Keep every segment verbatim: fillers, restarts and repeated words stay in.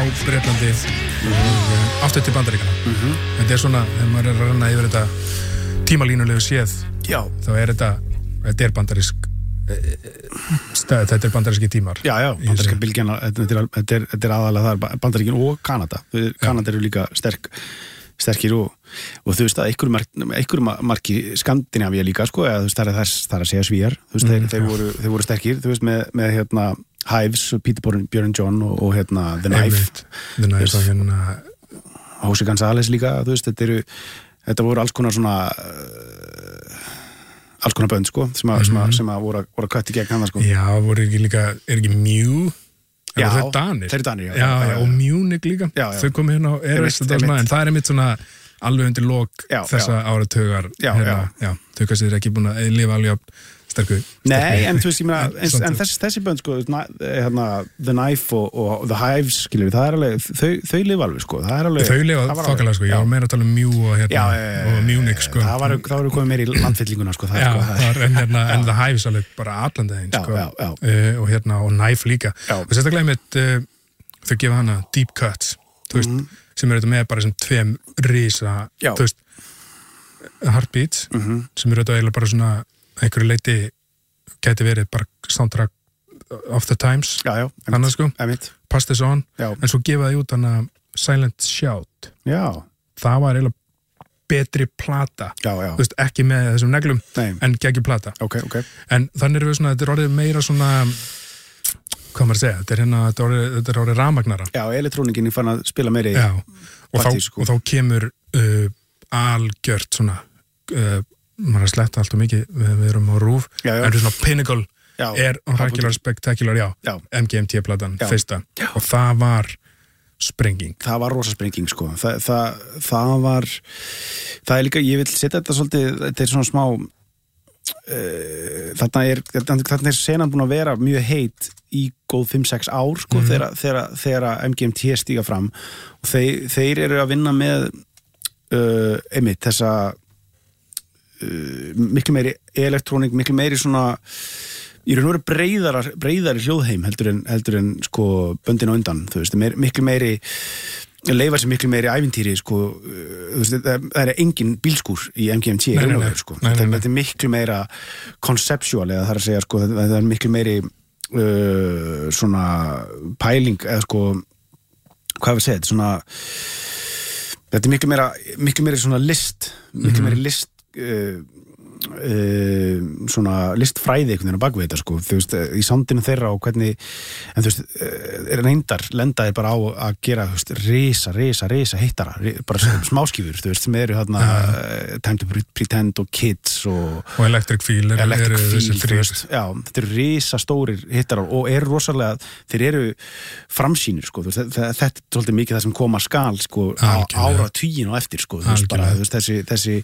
Bretlandi mm-hmm. og uh, aftur til Bandaríkjanna mm-hmm. þetta er svona, þegar maður er að renna yfir þetta tímalínulegu séð já. þá er þetta, þetta er bandarísk stað, þetta er bandaríski tímar já, já, bandaríska bylgjana þetta er, þetta er, þetta er aðalega það Bandaríkin og Kanada Kanada eru líka sterk sterkir og, og þú veist að einhverjum marki, einhverjum marki Skandinavía líka sko, eða þú veist það er, það er að segja Svíar þú veist, mm, þeir, þeir, voru, þeir voru sterkir þú veist með, með hérna Hives, Peter Björn John og, og hérna The Knife The Knife og hérna Jose González líka, þú veist, þetta eru þetta voru alls konar svona uh, alls konar bönd sko sem að, mm-hmm. sem að voru, voru að kvætti gegn hann sko. Já, voru ekki líka, er ekki Mew já, það er Danir, þeir eru Danir já, já, já, já, og Munich líka já, já. Þau komið hérna á Eres en það er einmitt svona alveg undir lok já, þessa já. Áratugar já, hérna, já. Já, þau kannski er ekki búin að lifa alveg sterku nei, en þú veist, ég meina en, en þessi, þessi bönd sko hérna, The Knife og, og The Hives skilur við, það er alveg, þau, þau lifa alveg sko það er alveg, þau lifa þokkalega sko, ég var meira að tala um Mew og hérna, já, og Munich sko það var, það var komið meira í landfyllinguna sko það já, sko, það var, en, hérna, en The Hives alveg bara allandegin sko já, já, já. Uh, og hérna, og Knife líka já. Og sérstaklega einmitt uh, þau gefa hana Deep Cuts þú veist, mm. sem eru þetta með bara sem tveim risa, já. Þú veist Heartbeats, mm-hmm. sem eru þetta eiginlega bara svona einhverju leiti gæti verið bara soundtrack of the times já, já, þannig sko, emitt. Pass this on já. En svo gefaði út hana Silent Shout já. Það var eiginlega betri plata já, já. Þú veist, ekki með þessum neglum Nei. En geggjum plata okay, okay. En þannig er við svona, þetta er orðið meira svona hvað maður að segja, þetta er hérna þetta er orðið, þetta er orðið rafmagnara já, elektrónikin er fann að spila meiri já. Og, þá, sko. Og þá kemur uh, algjört svona uh, maður að sletta allt og mikið við, við erum á rúf já, já. En svona Pinnacle já, er Oracular Spectacular já, já. M G M T-platan, fyrsta já. Og það var sprenging það var rosa sprenging sko Þa, það, það var það er líka, ég vil setja þetta svolítið þetta er svona smá uh, þarna er þarna er senan búin að vera mjög heit í góð fimm sex ár sko mm. þegar, þegar, þegar M G M T stíga fram og þeir, þeir eru að vinna með uh, einmitt þessa Uh, miklu meiri elektrónik, miklu meiri svona í raun og veru breiðara, breiðari hljóðheim heldur en, heldur en sko böndin á undan, þú veist, meir, miklu meiri leifa sem miklu meiri ævintýri sko, uh, þú veist, það, það er engin bílskúr í M G M T, nei, nei, nei. Sko. Nei, nei, nei. Þetta er miklu meira conceptual, eða það er að segja sko, það er miklu meiri uh, svona pæling eða sko, hvað við segja, svona þetta er miklu meira, miklu meiri svona list, miklu mm-hmm. meiri list Uh, uh, svona listfræði einhvern veginn á bakvið þetta sko, þú veist, í sandinu þeirra og hvernig, en þú veist, uh, reyndar lenda er bara á að gera, þú veist, risa, risa, risa hittara, bara smáskífur, þú veist, sem eru hérna uh, Time to Pretend og Kids og, og Electric Feel, er, Electric er, Feel þú veist, já, þetta eru risa stórir hittarar og eru rosalega, þeir eru framsýnir, sko, þú veist, þetta er svolítið mikið það sem koma skal, sko, á, ára tugin og eftir, sko, þú veist, bara, þú veist, þessi þessi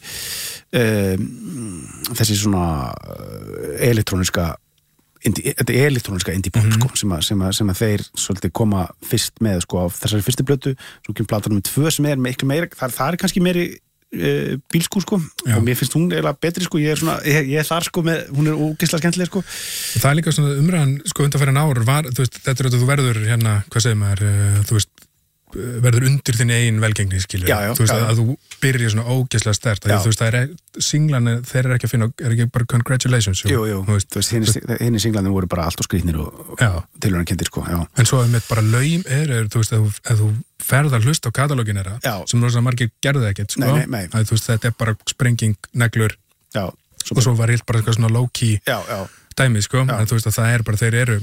um, þessi svona elektróniska þetta er elektróniska indie-pop mm-hmm. sko, sem, að, sem, að, sem að þeir svolítið koma fyrst með sko, á þessari fyrstu blötu svo kemur platan nummer tvö sem er miklu meira það, það er kannski meiri uh, bílskúr sko já. Og mér finnst hún eiginlega betri sko ég er, svona, ég, ég er þar sko með, hún er ógeðslega skemmtileg sko það er líka svona umræðan sko undanfærin ár var, þú veist, þetta er að þú verður hérna, hvað segir maður, uh, þú veist verður undir þinn eigin velgengni skilur já, já, þú veist já, að, að þú byrja svona ógeðslega sterkt að þú veist það er singlan þeir eru ekki að finna er ekki bara congratulations jú, jú, þú veist, þú veist henni singlanir voru bara allt og skrýtnir og tilhörnarkendir sko já. En svo með bara laum er, er þú veist að þú, að þú ferðar hlust á katalógin þeirra sem rosa margir gerðu ekkert sko nei, nei, nei. Að, þú veist þetta er bara sprenging, neglur já, svo og svo var hilt bara eitthvað svona low key já, já. dæmi sko en þú veist að það er bara þeir eru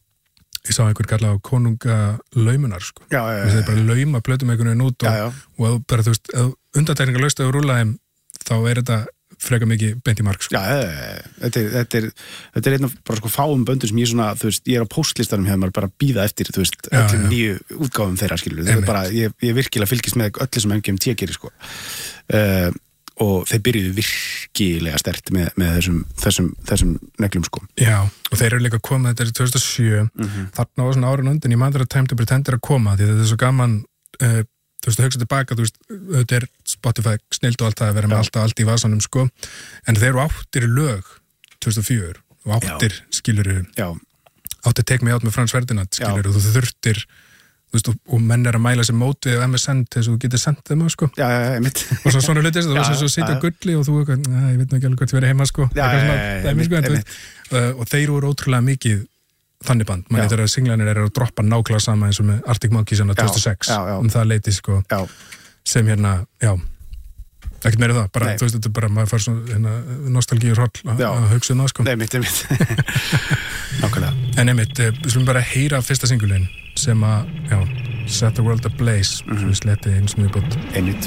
ég sá einhver kalla á konunga laumunar sko. Já, já, já. Þeir bara lauma plötum einhvern veginn út og, já, já. og bara þú veist, undantekningar laust að rúlla þeim, þá er þetta freka mikið beint í mark sko. Já, þetta er, þetta er, þetta er einn af bara sko fáum böndum sem ég svona, þú veist, ég er á postlistanum hjá maður bara að bíða eftir, þú veist, öllum nýju útgáfum þeirra, skilur, þetta er bara, ég, ég virkilega fylgist með öllu sem M G M T gerir sko. Uh, og þeir byrjuðu virkilega sterkt með, með þessum, þessum, þessum neglum sko. Já, og þeir eru líka að koma, þetta er tvö þúsund og sjö mm-hmm. þarna var svona árun undan, ég maður að Time to Pretend er að koma, því þetta er svo gaman uh, þú veist, að hugsa tilbaka, þú veist þetta er Spotify snilt og allt það að vera með alltaf allt í vasanum sko, en þeir eru áttir í lög tvö þúsund og fjögur og áttir, skiluru áttir Take Me Out með Frans Ferdinand, skiluru, og þú þurftir þú veist, og, og menn er að mæla sér mót við M S N til þess að þú getur sendt þeim á, sko. Já, já, já, mitt. Og svo svona hlutist, þú veist, svo sitja gulli og þú, næ, ég veit nú ekki alveg hvort ég verið heima, sko. Já, já, já, já, mitt, mitt. Og þeir voru ótrúlega mikið þannig band, manni þegar singlanir eru að droppa nákvæmlega sama eins og með Arctic Monkeys svona tvö þúsund og sex, já, já. um það leiti, sko, já. sem hérna, já, ekkert meira það, bara, Nei. Þú veist, þetta er bara, maður fær svona hérna, nostalgíur hall að hugsa um það, sko. Nei, mitt, mitt. Nákvæmlega. En einmitt, við slum bara heyra fyrsta singulinn sem að, já, Set the World Ablaze, mm-hmm. Svo við sleti eins og mjög bútt. Einmitt.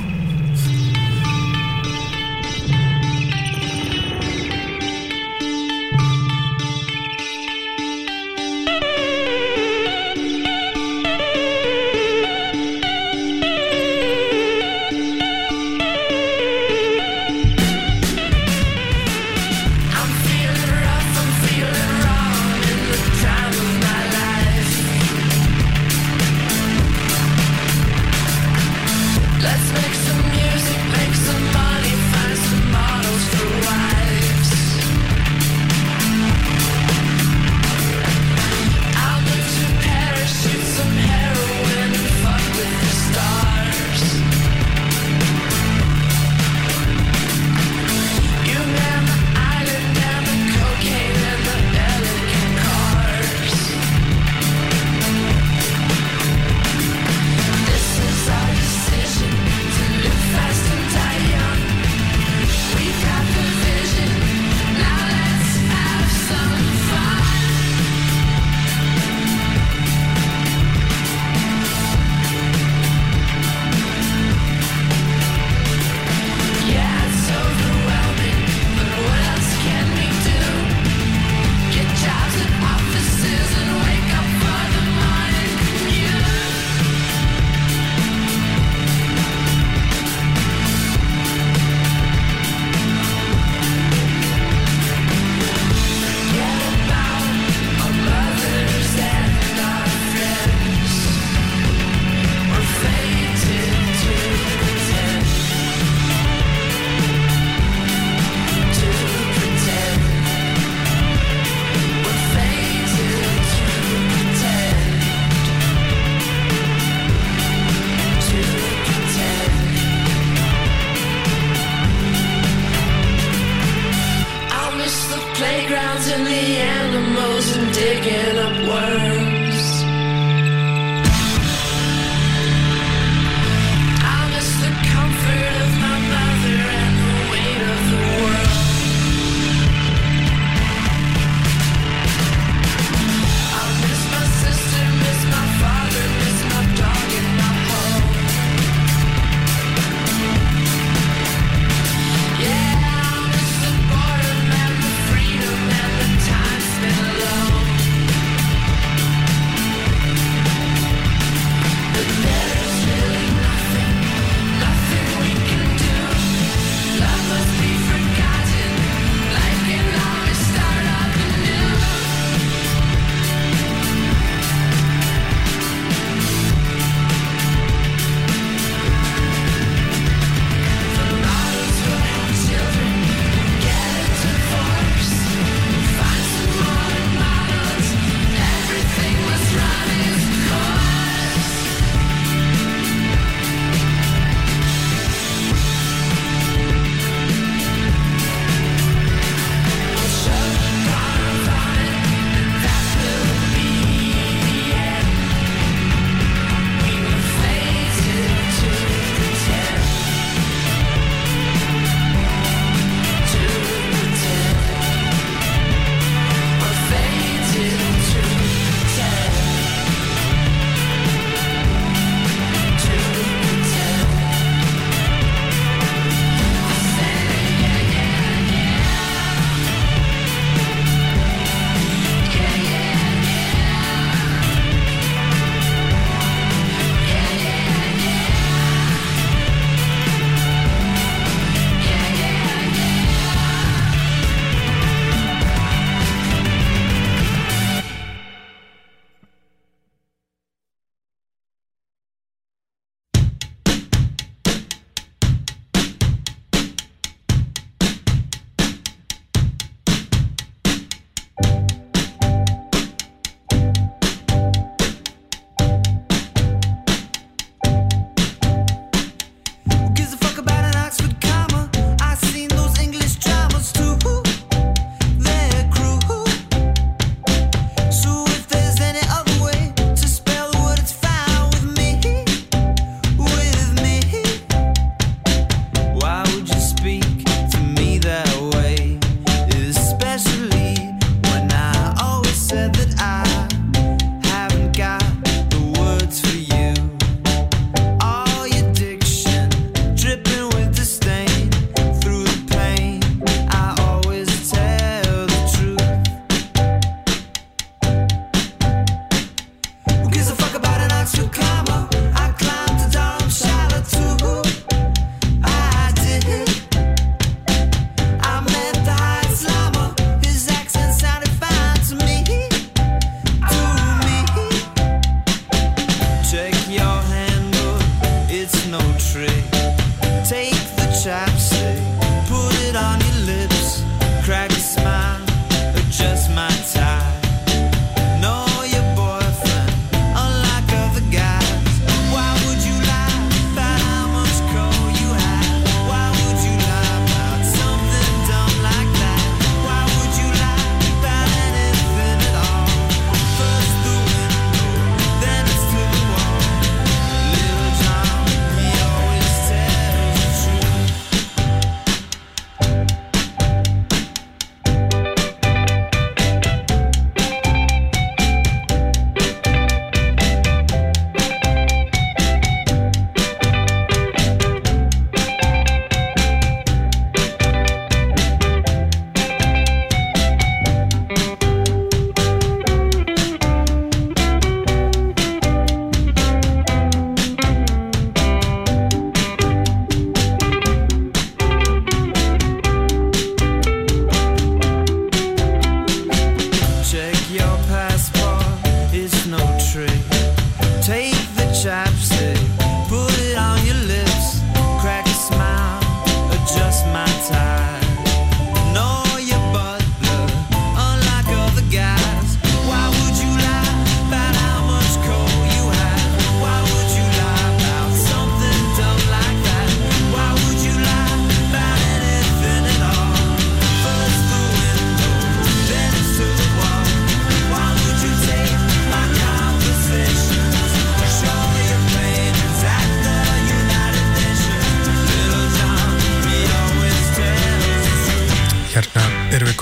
Time spent alone.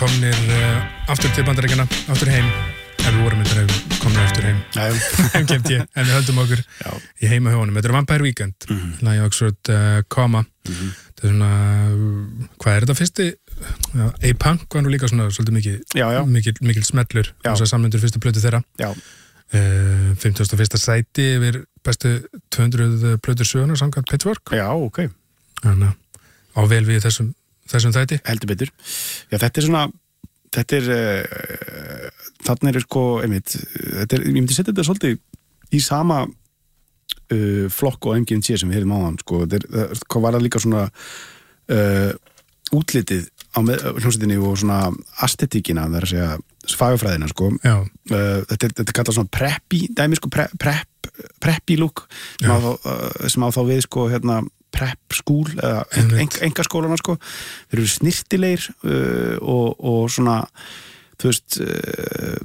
komnir uh, aftur til Bandaríkjanna, aftur heim en við vorum eitthvað komnir aftur heim M G M T, en við höldum okkur Já. Í heima hjá honum. Þetta er Vampire Weekend mm -hmm. lagi Oxford uh, Comma mm -hmm. þetta er svona, hvað er þetta fyrsti ja, A-Punk var nú líka svona svolítið mikið, já, já. mikið, mikið smellur þess að samlendur fyrstu plötu þeirra uh, fimmtugasta og fyrsta sæti yfir bestu tvö hundruð plötur sögunar samkvæmt Pitchfork. Já, ok. Þannig að á vel við þessum þessum þætti. Heldur betur. Já, þetta er svona þetta er uh, þarna er sko, einmitt þetta er, ég myndi setja þetta svolítið í sama uh, flokk og M G M T sem við hefum áðan, sko, þetta er, hvað var það líka svona uh, útlitið á hljómsveitinni og svona aesthetíkina, það er að segja fagafræðina, sko uh, þetta, er, þetta er kallað svona preppy dæmi, sko, pre, prep, preppy look sem á, uh, sem á þá við, sko, hérna prep skúl eða en, enga skólana, sko, þeir eru snirtilegir uh, og, og svona þú veist uh,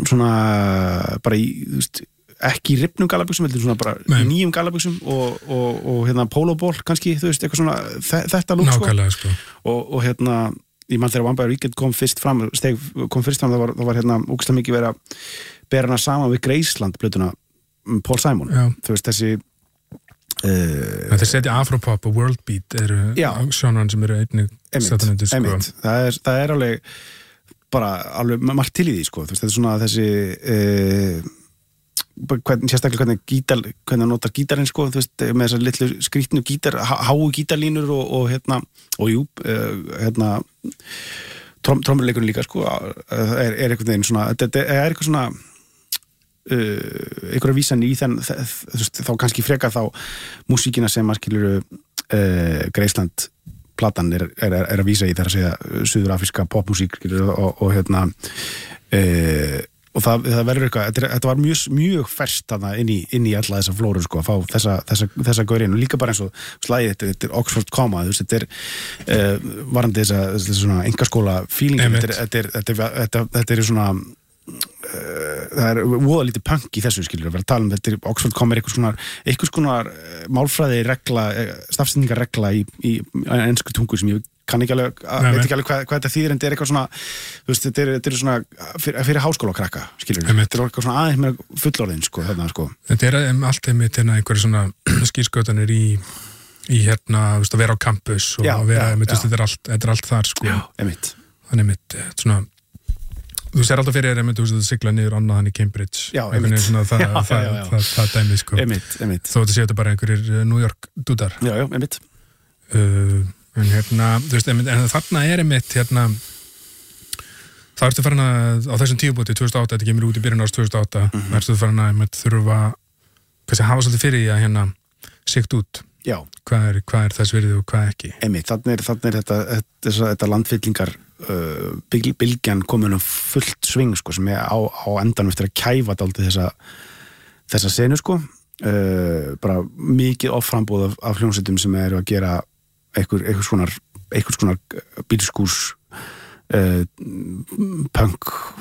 svona bara í, þú veist ekki í rifnum gallabuxum, heldur svona bara Nei. í nýjum gallabuxum og, og, og hérna pólóból kannski, þú veist, eitthvað svona þetta lúk, sko, sko. Og, og hérna ég mann þegar Vampire Weekend kom fyrst fram steg, kom fyrst fram, það var, það var hérna ógeðslega mikið verið að bera hana saman við Graceland plötuna Paul Simon Já. Þú veist, þessi Uh, þetta setja Afropop og Worldbeat eru sjónan sem eru einnig einmitt, sko. einmitt. Það, er, það er alveg bara alveg margt til í því, sko. Þú veist, þetta er svona þessi uh, hvern, sérstaklega hvernig gítar, hvernig hann notar gítarinn, sko, þú veist, með þessar litlu skrítnu gítar, háu gítarlínur og, og hérna, og jú uh, hérna trom, trommurleikurinn líka, sko er, er einhvern veginn svona, þetta er eitthvað svona Uh, einhverja vísan í þenn þá kannski frekar þá músíkina sem að skilur uh, Graceland platan er, er, er að vísa í, þar að segja suðurafríska popmusík og, og hérna uh, og það, það verður eitthvað, þetta, þetta var mjög, mjög ferskt þarna inn í, inn í alla þessa flóru, sko, að fá þessa, þessa, þessa gaurinn og líka bara eins og slagið, þetta, þetta er Oxford Comma, þú veist, þetta er uh, varandi þessa, þessa svona engaskóla feeling, þetta, þetta, þetta, þetta, þetta er svona það er voða lítið punk í þessu, skilur, að vera að tala um þetta er Oxford Comma er eitthvað svona, eitthvað svona málfræði regla, stafsendingar regla í, í ensku tungu sem ég kann ekki alveg, Nei, veit ekki alveg hvað, hvað þetta þýðir, en þetta er eitthvað svona, þú veist, þetta er, þetta er svona fyrir, fyrir háskóla krakka, skilur, þetta er eitthvað svona aðeins með fullorðin, sko, þarna, sko. Þetta er alltaf með hérna einhverju svona skýrskötanir í, í hérna, þú veist, að vera á campus og já, að vera, já, með, já. Þetta er allt, þetta er allt þar, sko. Já, einmitt. Þannig mitt, svona þú sér alltaf fyrir þér, þú veist, að sigla niður annað hann í Cambridge. Já, einmitt. Svona, það, já, það, já, já. Það, það, það dæmið, sko. Einmitt, einmitt. Þó þetta séu þetta bara einhverjir New York dúdar. Já, já, einmitt. Uh, en hérna, þú veist, einmitt, en þarna er einmitt, hérna, það ertu farin að, á þessum tíubúti, tvö þúsund og átta, þetta kemur út í byrjun árs tvö þúsund og átta, mm -hmm. ertu farin að, einmitt, þurfa, hvað sé, hafa svolítið fyrir því að, hérna, sikt út. Já. Hvað er, hvað er þess virðið og hvað ekki? Einmitt, þannig er, þannig er þetta, þetta, þetta landfyllingar uh, bylgjan komin á fullt sving, sko, sem er á, á endanum eftir að kæfa dálítið þessa þessa senu, sko uh, bara mikið offrambóð af, af hljómsveitum sem eru að gera einhver, einhvers konar einhvers konar bílskús uh, punk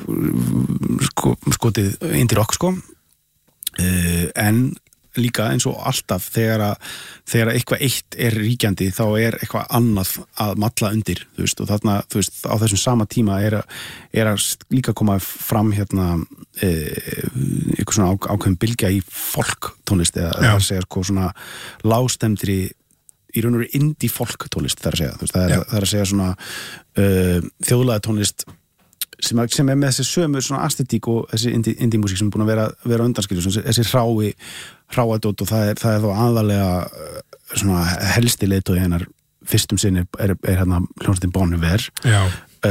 sko, skotið indie rock, sko uh, en líka eins og alltaf þegar að, þegar að eitthvað eitt er ríkjandi þá er eitthvað annað að malla undir, þú veist, og þarna, þú veist, á þessum sama tíma er að, er að líka koma fram hérna e, eitthvað svona á, ákveðum bylgja í folk tónlist, eða það er að segja sko svona lágstemdri í raun og veru indie folk tónlist, það er að segja, þú veist, það er, það er að segja svona uh, þjóðlega tónlist sem, að, sem er með þessi sömu svona aesthetík og þessi indie, indie músík sem er búin að vera, vera undanskilur, þessi rái hráadót, og það er, það er þó aðalega svona helsti leiðtogi hennar fyrstum sinni er, er, er hérna hljómsveitin Bon Iver uh,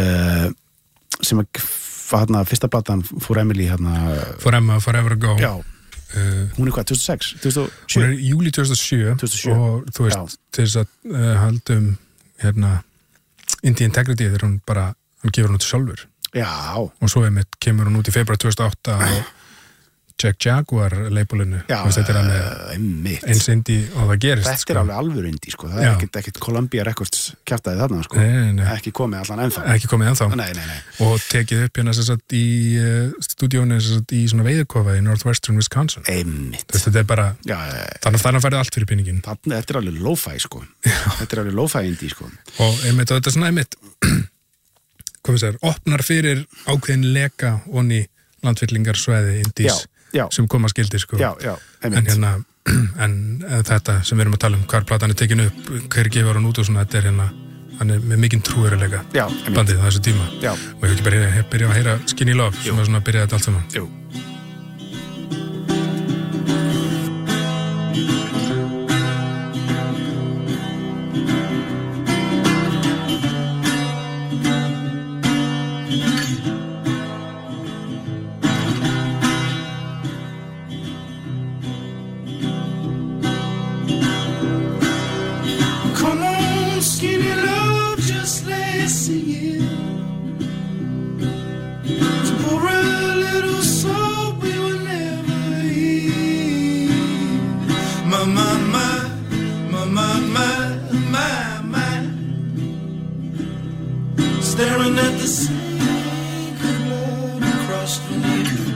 sem að hérna fyrsta platan For Emily hérna Forever, Forever Ago já, uh, hún er hvað, tvö þúsund og sex? tvö þúsund og sjö? Hún er júli tvö þúsund og sjö, tvö þúsund og sjö. Og þú veist, já. Til þess að uh, haldum hérna Indie Integrity þegar hún bara, hann gefur hún út sjálfur já, og svo einmitt kemur hún út í februar tvö þúsund og átta og Jack Jaguar labelinu, þetta er alveg eins indie og það gerist, þetta sko. Er alveg alvöru indie, sko, það já. Er ekkert, ekkert Columbia Records kjaftaði þarna, sko, nei, nei. Ekki komið allan ennþá ekki komið ennþá nei, nei, nei. Og tekið upp hérna þess að í uh, stúdíónu þess að í svona veiðukofa í Northwestern Wisconsin einmitt, þetta er bara já, þannig að það færði allt fyrir pinningin þetta er alveg lo-fi, sko já. Þetta er alveg lo-fi indie, sko og einmitt, og þetta er svona einmitt komið sér, opnar fyrir ákveðin leka onni landfyllingarsvæði indís sem koma skildi sko. Já, já, en hérna en þetta sem við erum að tala um hvar platan er tekin upp, hver gefur hann út og svona, þetta er hérna, hann er með mikinn trúveruleika bandið á þessu tíma já. Og ég hef ekki bara byrja að heyra Skinny Love sem að svona byrja þetta allt saman. Jú. Staring at the sink of blood across the knee.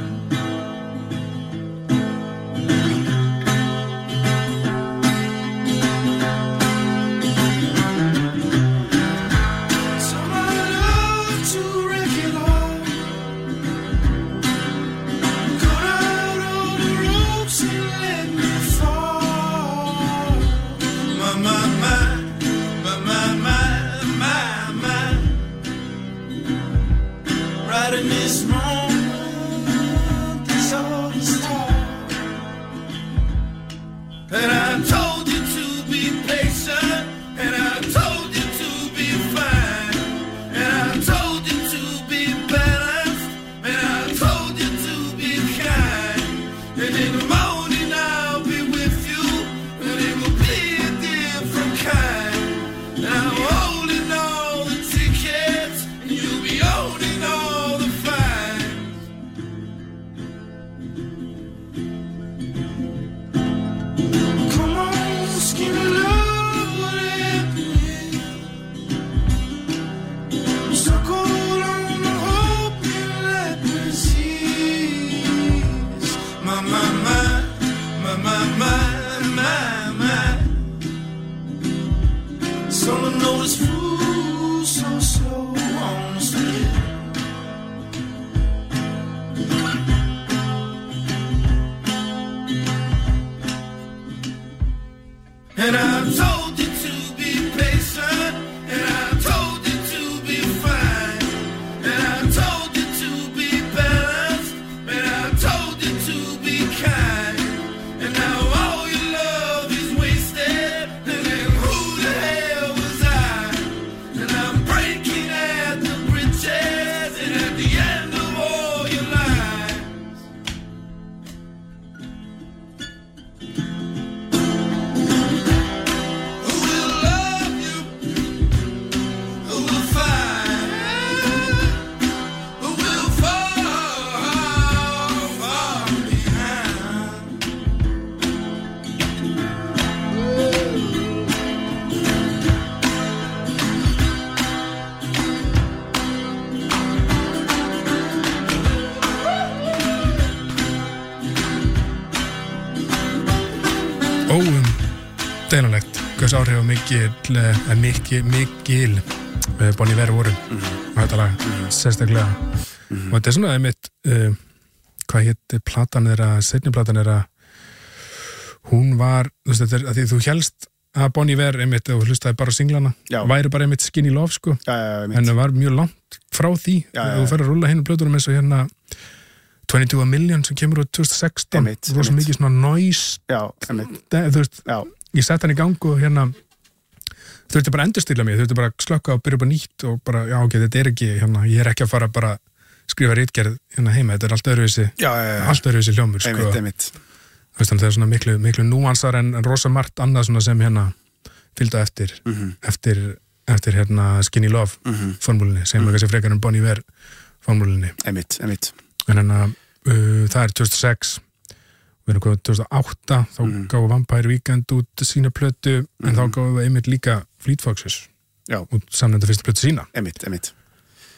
Turn my love to wreck it all. Cut out all the ropes and let me fall. My, my, my, my, my, my, my, my. Right in this moment, this all the start. And I told you to be patient, and I told you to be fine, and I told you to be balanced, and I told you to be kind. And in the morning I'll be with you, and it will be a different kind. And I'm holding all the tickets, and you'll be holding all the fines. Come on, Skinny Love, what happened? Stuck all on the hope and let me cease. My, my, my, my, my, my, my, my. Someone knows food so slow on the street. And I told you to be patient, and I told you to be fine, and I told you to be balanced, and I told you to be kind. And now all your love is wasted, and then who the hell was I? And I'm breaking at the bridges, and at the end of all your lies. Who will love you? Who will find? Who will fall, fall behind? Óum deilulegt hvers áhrif mikil, eh, mikil, mikil eh, Bon Iver voru á þetta lag, sérstaklega og þetta er svona einmitt uh, hvað hétt platan þeirra, seinni platan þeirra hún var, þú veist, þetta er að því þú hélst að Bon Iver einmitt, og hlustaði bara á singlana, Já. væri bara einmitt Skinny Love sko, Já, já, já, en það var mjög langt frá því, Já, já, þú já. fer að rúlla hinn plötunum eins og hérna twenty-two a million sem kemur úr twenty sixteen, Einmitt, rosa einmitt. mikið svona noise, Já, einmitt. þú veist, Já, ég sett hann í gang og hérna þurfti bara að endurstilla mig, þurfti bara að slökka og byrja upp á nýtt og bara, já ok, þetta er ekki hérna, ég er ekki að fara bara að skrifa ritgerð hérna heima, þetta er allt öðruvísi já, já, já. allt öðruvísi hljómur, sko Einmitt, einmitt. Þú veist, þannig að það er svona miklu, miklu núansar en, en rosa margt annað svona sem hérna fylgda eftir, Mhm. eftir eftir hérna Skinny Love Mhm. formúlinni, sem er kannski frekar en Bon Iver formúlinni, Einmitt, einmitt. en hérna uh, það er two thousand six við erum komið two thousand eight þá Mhm. gáðu Vampire Weekend út sína plötu en þá gáðu við einmitt líka Fleet Foxes Já, út samnefnda fyrstu plötu sína einmitt, einmitt.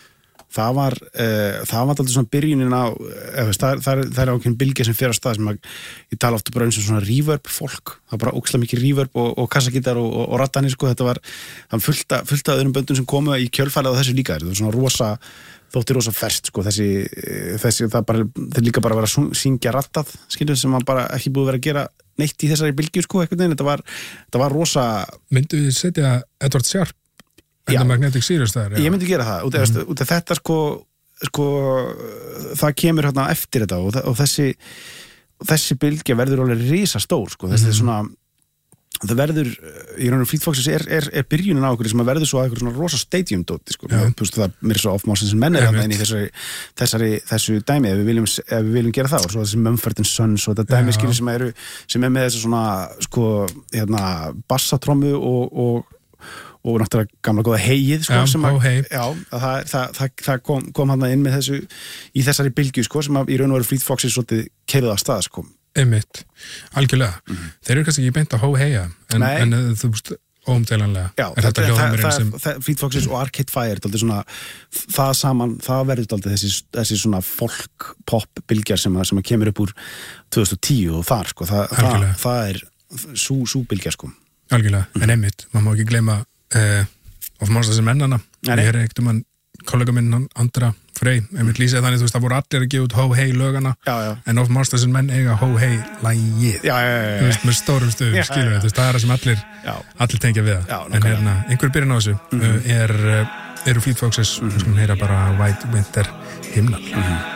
það var uh, það var alltaf svona byrjunin á uh, það, það, það er ákveðin bylgja sem fer á stað sem að, ég tala ofta bara um sem svona reverb fólk, það var bara ókslega mikið reverb og, og kassagítar og, og, og rattanir sko, þetta var, það var fullt af, fullt af öðrum böndum sem komu í kjölfælið á þessu líka, þetta var svona rosa þótti rosa ferst sko, þessi, þessi það bara, þeir líka bara að vera að syngja rattað, skilur, sem maður bara ekki búið að vera að gera neitt í þessari bylgju sko, einhvern veginn, þetta var, þetta var rosa. Myndu við setja Edward Sharp en það Magnetic Sirius þar? Já. Ég myndi gera það, út af mm. þetta sko, sko, það kemur hérna eftir þetta og, og þessi, þessi bylgja verður alveg risastór sko, þessi mm. svona, það verður, í rauninu Fleet Foxes er, er, er byrjunin á okkur sem að verður svo að eitthvað svona rosa stadium-dóti sko, það mér er svo off-motion sem menn er þarna inn í þessari, þessari, þessu dæmi ef við viljum, ef við viljum gera það og svo þessi Mumford and Sons og þetta dæmi skilur sem eru, sem er með þessu svona, sko, hérna, bassatrommu og, og og náttúrulega gamla góða heyið sko, já, sem að, hey. já, að það, það, það, það kom, kom hann inn með þessu í þessari bylgju sko, sem að í raun og veru Fleet Foxes svolítið keyrið af stað sko. Einmitt, algjörlega mm-hmm. Þeir eru kannski ekki beint að hó-heia en, en þú veist, óumdeilanlega já, er þetta hljóðheimurinn sem það, Fleet Foxes og Arcade Fire er svona, það saman, það verður aldrei þessi, þessi svona folk-pop bylgjar sem að, sem að kemur upp úr tvö þúsund og tíu og þar sko, það, það, það er sú, sú bylgja sko. Algjörlega, mm-hmm. en einmitt, maður má ekki gleyma Uh, of Monsters and Men hana ég er ekkert um hann, kollega minn Andra Frey, einmitt lýsið þannig þú veist það voru allir að gefa út Ho-Hey lögana já, já. en of Monsters and Men eiga Ho-Hey lægið, þú veist, með stórum stöðum skilur við, þú veist, það er það sem allir já. allir tengja við það, en hérna einhver byrjun á þessu mm-hmm. uh, er, uh, eru Fleet Foxes mm-hmm. og svona heyra bara White Winter Hymnal mm-hmm.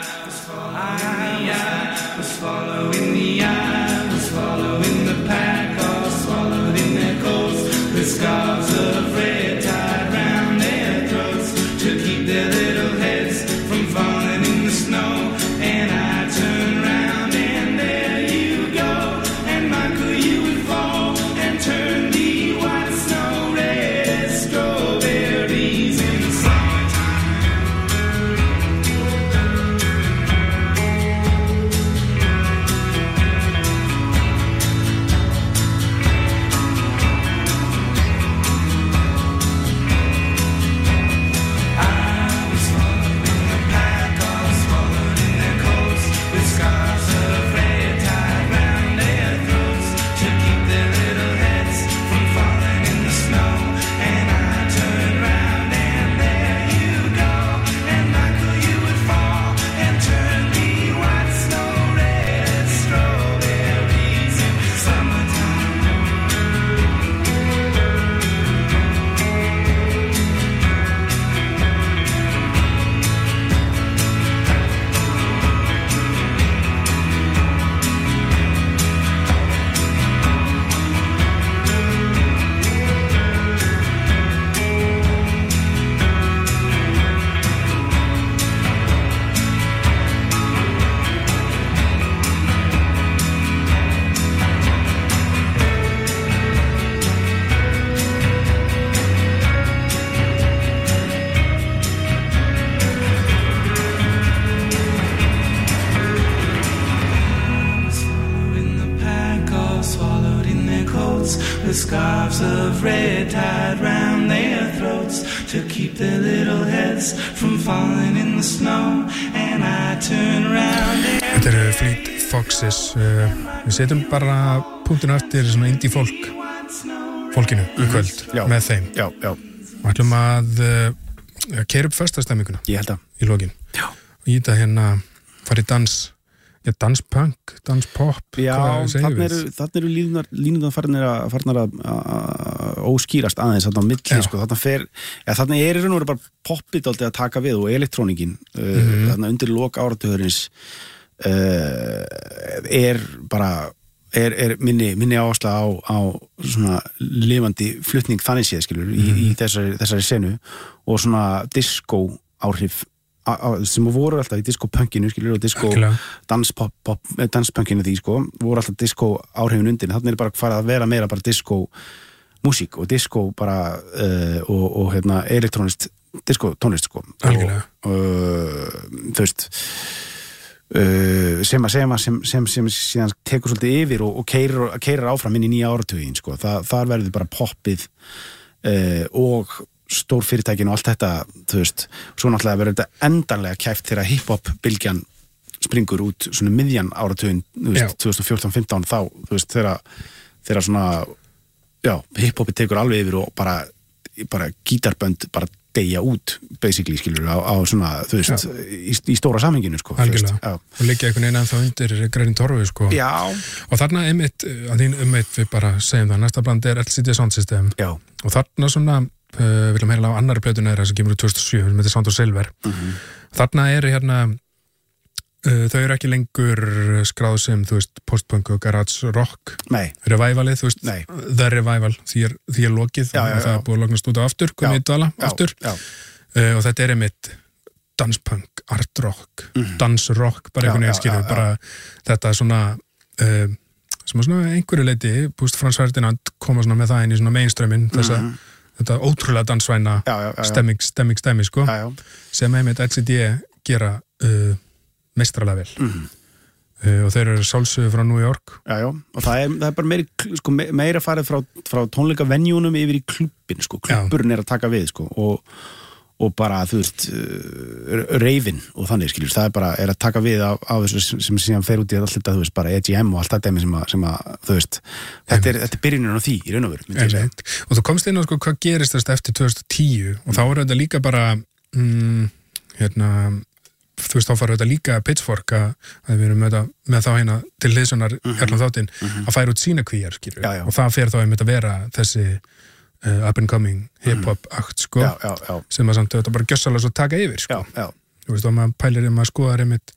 Scarves of red tied round their throats to keep their little heads from falling in the snow. And I turn round and there you go. And Michael, you would fall and turn the white snow red strawberries in the summertime. Scarves of red tied round their throats to keep their little heads from falling in the snow. And I turn around and Þetta eru Fleet Foxes uh, við setjum bara punktinu eftir svona indie folk fólkinu í kvöld mm-hmm. já. með þeim já, já. og ætlum að uh, keyra upp föstudagsstemninguna ég held að í lokin já. og í þetta hérna farið dans Já, danspunk, danspop Já, þannig eru, eru línunar, línunar farnar að, farnar að, að óskýrast aðeins þarna á milli, sko, þarna fer ja, þarna er í raun og veru bara poppið aldrei að taka við og elektrónikin mm-hmm. uh, þarna undir lok áratugurins uh, er bara er, er minni, minni áhersla á, á svona lifandi flutning þannig séð, skilur, mm-hmm. í, í þessari, þessari senu og svona disco áhrif sem voru alltaf í disco-punkinu skilur og disco-danspunkinu því sko, voru alltaf disco-áhrifin undir, þannig er bara farið að vera meira bara disco-músík og disco bara uh, og, og hérna elektrónist disco-tónlist sko og, uh, þú veist uh, sem að sem, sem, sem, sem síðan tekur svolítið yfir og, og keirir, keirir áfram inn í nýja áratugin sko, Þa, þar verður bara poppið uh, og stór fyrirtækin og allt þetta, þú veist, svo náttúrulega verður þetta endanlega kæft þegar hip-hop bylgjan springur út svona miðjan áratugin, þú veist, twenty fourteen fifteen þá, þú veist, þegar þegar svona, já, hip-hopi tekur alveg yfir og bara, bara gítarbönd bara deyja út, basically, skilur, á, á svona, þú veist, í, í stóra samhenginu, sko. Algjörlega, og liggja einhvern veginn ennþá undir grænum torfu, sko. Já. Og þarna einmitt, að þín um eitt við bara segjum það, næsta bland er L C D Sound System. Já. Og þarna svona, uh, við viljum heyra á annari plötuna þeirra sem kemur úr two thousand seven, sem heitir Sound of Silver. Mm-hmm. Þarna er hérna, uh, þau eru ekki lengur skráð sem, þú veist, postpunk og garage rock. Nei. Revivalið, þú veist, Nei. The Revival, því er, því er lokið, já, já, og það er búið að lognast út á aftur, komið í dvala aftur. Já, já. Uh, og þetta er einmitt danspunk, art rock, mm. dansrock, bara einhvern veginn skilur, bara þetta svona, uh, sem að svona einhverju leiti, Búst Frans Ferdinand koma svona með það inn í svona mainstreamin, mm. þessa, þetta ótrúlega dansvæna já, já, já. stemming, stemming, stemming, sko, já, já. sem einmitt L C D gera uh, meistralega vel. Mm. Uh, og þeir eru sálsögu frá New York. Já, já, og það er, það er bara meiri, sko, meira farið frá, frá tónleikavenjunum yfir í klubbin, sko, klubburinn er að taka við, sko, og og bara, þú veist, reifin og þannig, skiljur, það er bara, er að taka við af, af þessu sem síðan fer út í allt þetta, þú veist, bara E G M og allt þetta sem að, sem að þú veist, þetta er, þetta er byrjunin á því, í raun og veru, myndi ég segja. Og þú komst inn á, sko, hvað gerist þess eftir twenty ten og þá er þetta líka bara, mm, hérna, þú veist, þá fara þetta líka Pitchfork að, að við erum með, það, með þá hérna til hliðsjónar mm-hmm. Erland þáttinn mm-hmm. að færa út sína kvíjar, skiljur, og það fer þá einmitt að vera þessi Uh, up and coming hip-hop akt, sko, já, já, já. sem að samt þetta bara gjössalega svo taka yfir, sko. Já, já. Þú veist, og maður pælir um að skoða einmitt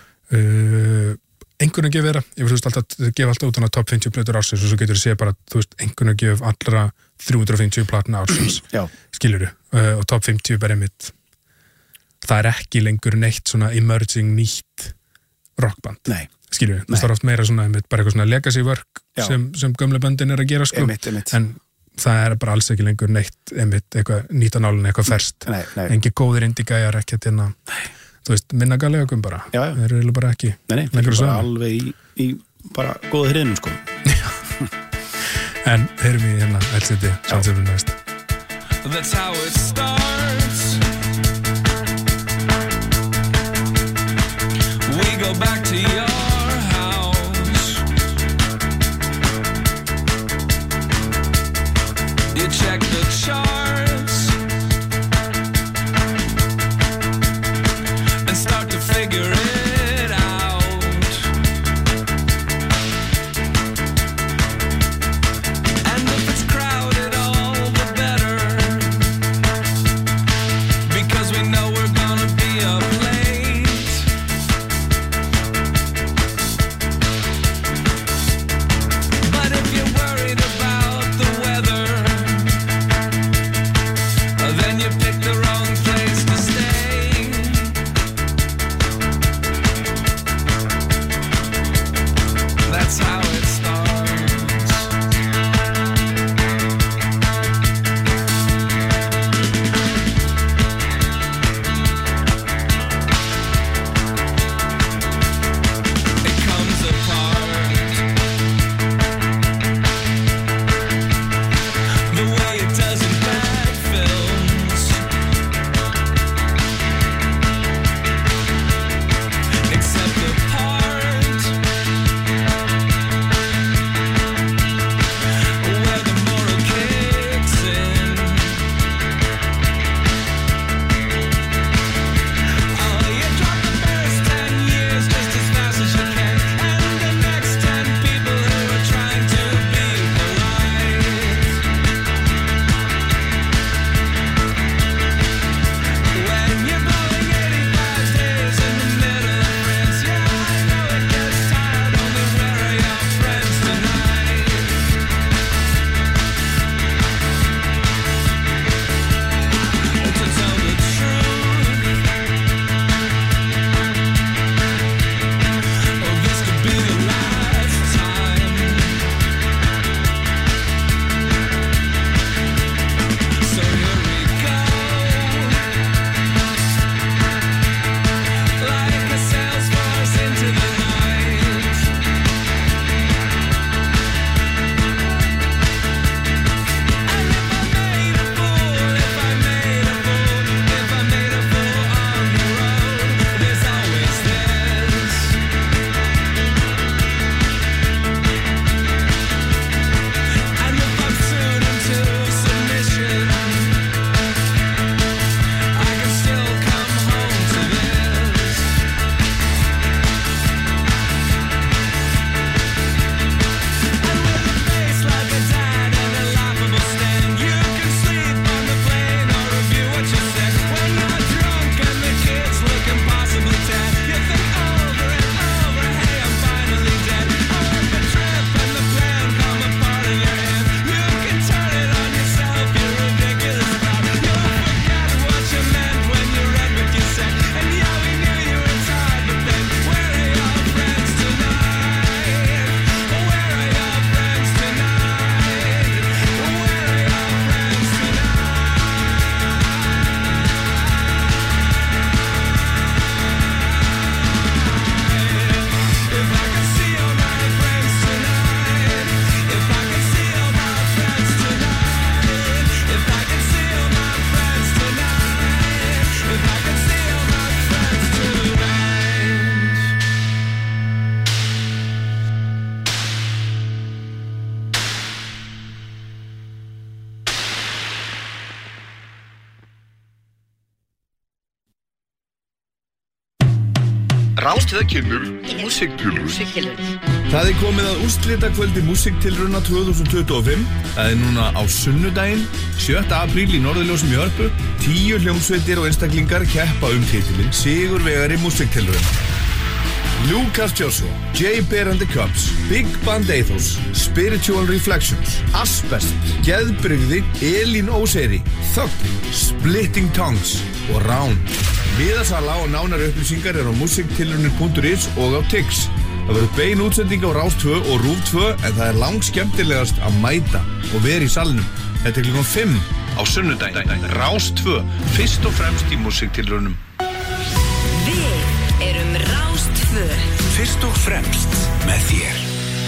uh, einhvern veginn vera, ég veist alltaf, þau gefa alltaf út hana top fifty plötur ársins og svo getur þú séð bara, þú veist, einhvern veginn gef allra three hundred fifty platna ársins, skilur þú, uh, og top fifty bara einmitt, það er ekki lengur neitt svona emerging nýtt rockband. Nei. Skilur þú, það er oft meira svona einmitt, bara eitthvað svona legacy work sem, sem gömlu böndin er að gera, sko. Einmitt, einmitt. En það er bara alls ekki lengur neitt einmitt, eitthvað nýtanálun, eitthvað ferst engi góðir indie-gæjar, ekki að hérna þú veist, minna gallegum bara já, já. Þeir eru bara ekki nei, nei, þeir eru bara alveg í, í bara góða hriðnum, sko. En heyrum við hérna L C D Sound System næst. That's how it starts. We go back to your you check the charts and start to figure it out. And if it's crowded, all the better, because we know we're gonna be up late. But if you're worried about the weather, Rás tvö kynnir músíktilraun. Það er komið að úrslitakvöldi músíktilrauna tvö þúsund tuttugu og fimm. Það er núna á sunnudaginn, sjötta apríl í Norðurljósum í Hörpu. Tíu hljómsveitir og einstaklingar keppa um titilinn Sigurvegari músíktilraun. Lucas Joshua, Jay Bear and the Cubs, Big Band Ethos, Spiritual Reflections, Asbest, Geðbrigði, Elín Óseyri, Þögn, Splitting Tongues og Rán. Miðasala og nánari upplýsingar er á musiktilraunir punktur is og á Tix. Það verður bein útsending á Rás tvö og Rúv tvö en það er langt skemmtilegast að mæta og vera í salnum. Þetta er klukkan fimm á sunnudaginn. Rás tvö, fyrst og fremst í musiktilraunum. Við erum Rás tvö. Fyrst og fremst með þér.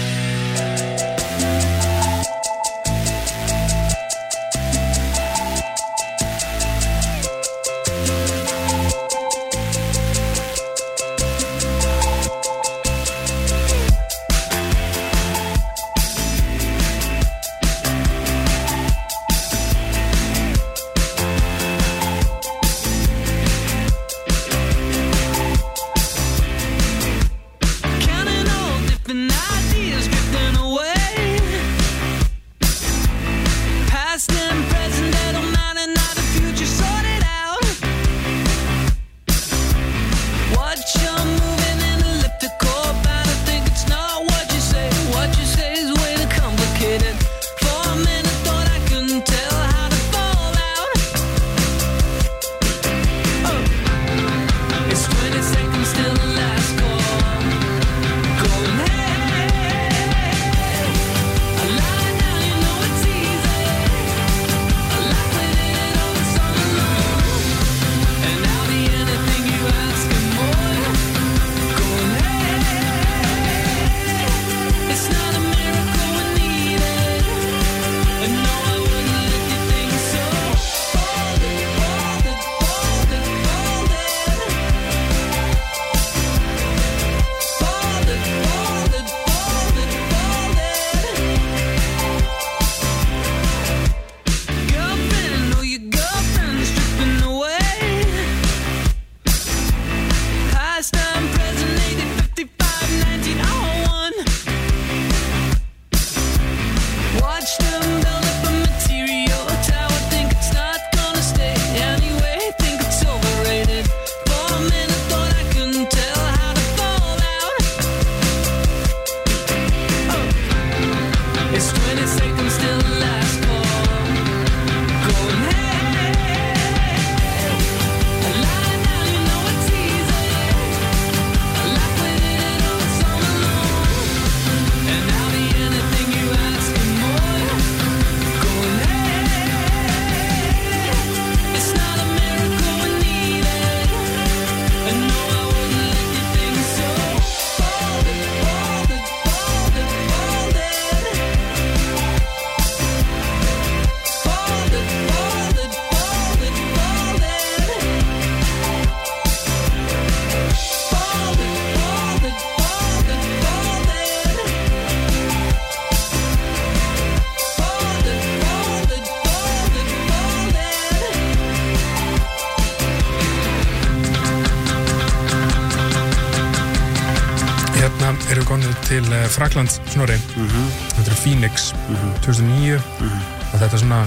til Fraklands, Snorri. Mm-hmm. Þetta er Phoenix, mm-hmm. tvö þúsund og níu mm-hmm. og þetta er svona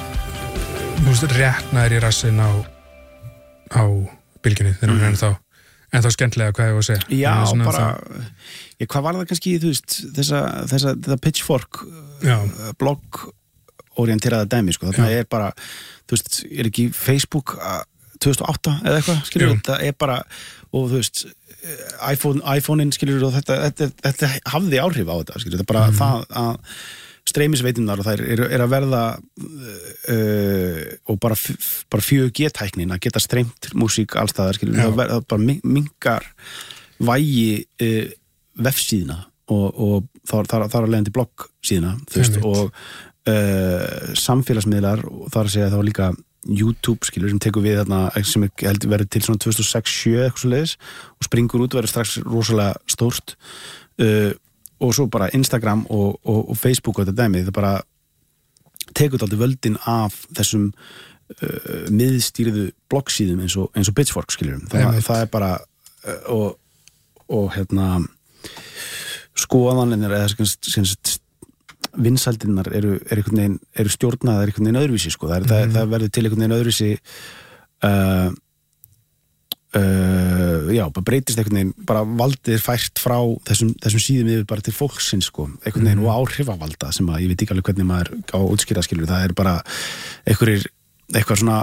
þú veist, réttnaður í rassinn á á bylgjunni þegar hún mm-hmm. er þá en þá skemmtilega hvað ég var að segja. Já, bara það... ég, hvað var það kannski, þú veist þessa, þessa, þetta pitchfork uh, blogg orienteraða dæmi, sko, þarna Já. er bara þú veist, er ekki Facebook uh, tvö þúsund og átta eða eitthvað, skilur við, það er bara og þú veist iPhone, iPhone-in skilur og þetta, þetta, þetta hafði áhrif á þetta skilur, þetta er bara mm. það að streymisveitinnar og þær er, er að verða uh, og bara, bara fjögur G-tæknin að geta streymt músík allstaðar skilur, það, ver, það bara mingar vægi uh, vefsíðna og, og þar, þar, þar að leiðandi bloggsíðna þú veist, og uh, samfélagsmiðlar og þar að segja þá líka YouTube, skilur, sem tekur við þarna sem heldur verið til svona tvö þúsund og sex til sjö eitthvað svo leiðis og springur út og verður strax rosalega stórt uh, og svo bara Instagram og, og, og Facebook og þetta dæmi, það bara tekur þetta völdin af þessum uh, miðstýrðu bloggsíðum eins og, eins og Pitchfork, skilur það, það er bara uh, og og hérna skoðanir eða vinsældirnar eru, eru, veginn, eru stjórnaðar einhvern veginn öðruvísi sko. það, er, mm-hmm. það, það verður til einhvern veginn öðruvísi uh, uh, já, bara breytist einhvern veginn, bara valdið er fært frá þessum, þessum síðum yfir bara til fólksins sko, einhvern veginn mm-hmm. og áhrifavalda sem að ég veit ekki alveg hvernig maður á útskýra skilur, það er bara einhverjir, eitthvað svona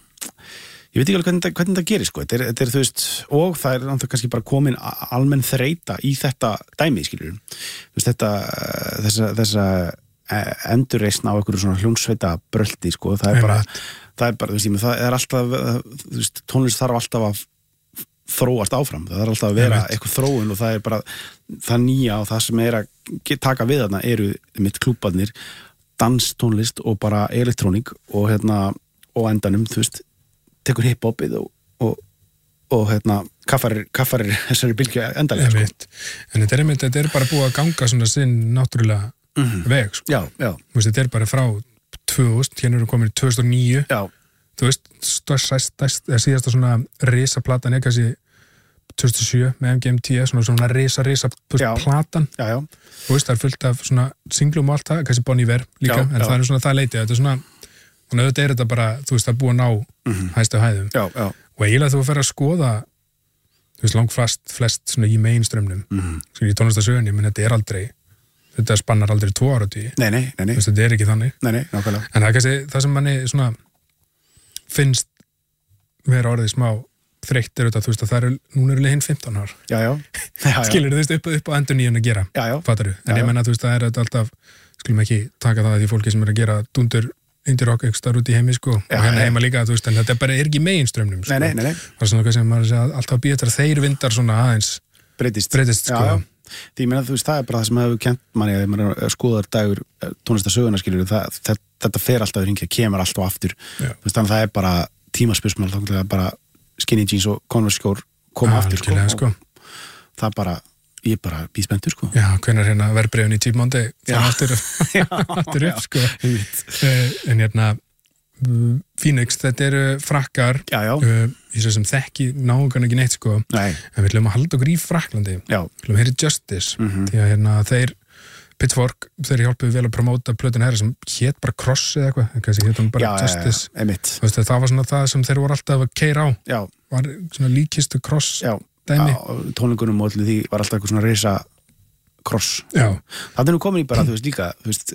ég veit ekki alveg hvernig, hvernig það gerir sko, þetta er, þetta er þú veist, og það er náttúrulega kannski bara komin almenn þreita í þetta dæmi skilur, þú veist þetta þessa, þessa endurreisn á einhverju svona hljómsveita bröldi sko, það er bara, það er bara þú veist, það er alltaf, þú veist, tónlist þarf alltaf að þróast áfram, það er alltaf að vera eitthvað þróun og það er bara það nýja og það sem er að taka við þarna eru mitt klúbbarnir, danstónlist og bara elektrónik og hérna, og endanum, þú veist tekur hiphopið og, og, og hérna, kaffarir, kaffarir þessari bylgju endalega sko. En þetta er, einmitt, þetta er bara búið að ganga svona sinn náttúrulega mm-hmm. veg sko. Já, já. Veist, þetta er bara frá tvö þúsund, hérna erum við komin í tvö þúsund og níu já. Þú veist, stærst, stærst, síðasta svona risaplatan er kannski tvö þúsund og sjö með M G M T, svona, svona risa, risa platan já, já. Þú veist, það er fullt af svona singlum og allt það, kannski Bon Iver líka, já, en já. Það er svona það leitið, þetta er svona þannig að þetta er þetta bara, þú veist, að búa að ná mm-hmm. hæstu hæðum já, já. Og eiginlega þú fer að skoða þú veist, langflest flest svona í mainströmmnum mm-hmm. svona í tónlistasögunni, menn þetta er aldrei þetta spannar aldrei tvo áratugi nei, nei, nei, nei. Þú veist, þetta er ekki þannig nei, nei, nákvæmlega. En það er kannski, það sem manni svona finnst vera orðið smá þreytt er þetta, þú veist, að það eru núna eru hinn fimmtán ár já, já. Já, já. Skilur þú veist, upp, upp á endur nýjan að gera fattaru, en ég menna, þú veist, það er alltaf skulum ekki taka það að því fólki sem er að gera dundur indie rock ekki starf út í heimi sko já, og hérna heima líka, þú veist, en þetta bara er ekki meginströmmnum sko. Nei, nei, nei. Það er svona hvað sem maður segja alltaf býða til að þeir vindar svona aðeins breytist, breytist sko. Já, já. Því ég meina, þú veist, það er bara það sem hefur kent manni að maður skoðar dagur tónlistasöguna skilur, það, það, þetta fer alltaf að hringja, kemur alltaf aftur, þú veist, þannig að það er bara tímaspursmál, þá er bara skinny jeans og Converse skór koma aftur sko, sko. Það bara ég er bara bíspendur sko. Já, hvenær hérna verðbréfin í Cheap Monday það aftur, aftur upp sko. En hérna Phoenix, þetta eru frakkar já, já. Uh, ég svo sem þekki náungan ekki neitt sko. Nei. En við ætlum að halda okkur í Frakklandi já. Við ætlum að heyra Justice mm-hmm. því að hérna þeir Pitchfork, þeir hjálpuðu vel að promóta plötun herri sem hét bara Cross eða eitthvað, kannski hétt hún bara já, Justice ja, ja, Veist, það var svona það sem þeir voru alltaf að keyra á já. Var svona líkistu Cross já. Dæmi. Já, tónleikunum og allir því var alltaf eitthvað svona risa kross. Já. Það er nú komin í bara, þú veist, líka, þú veist,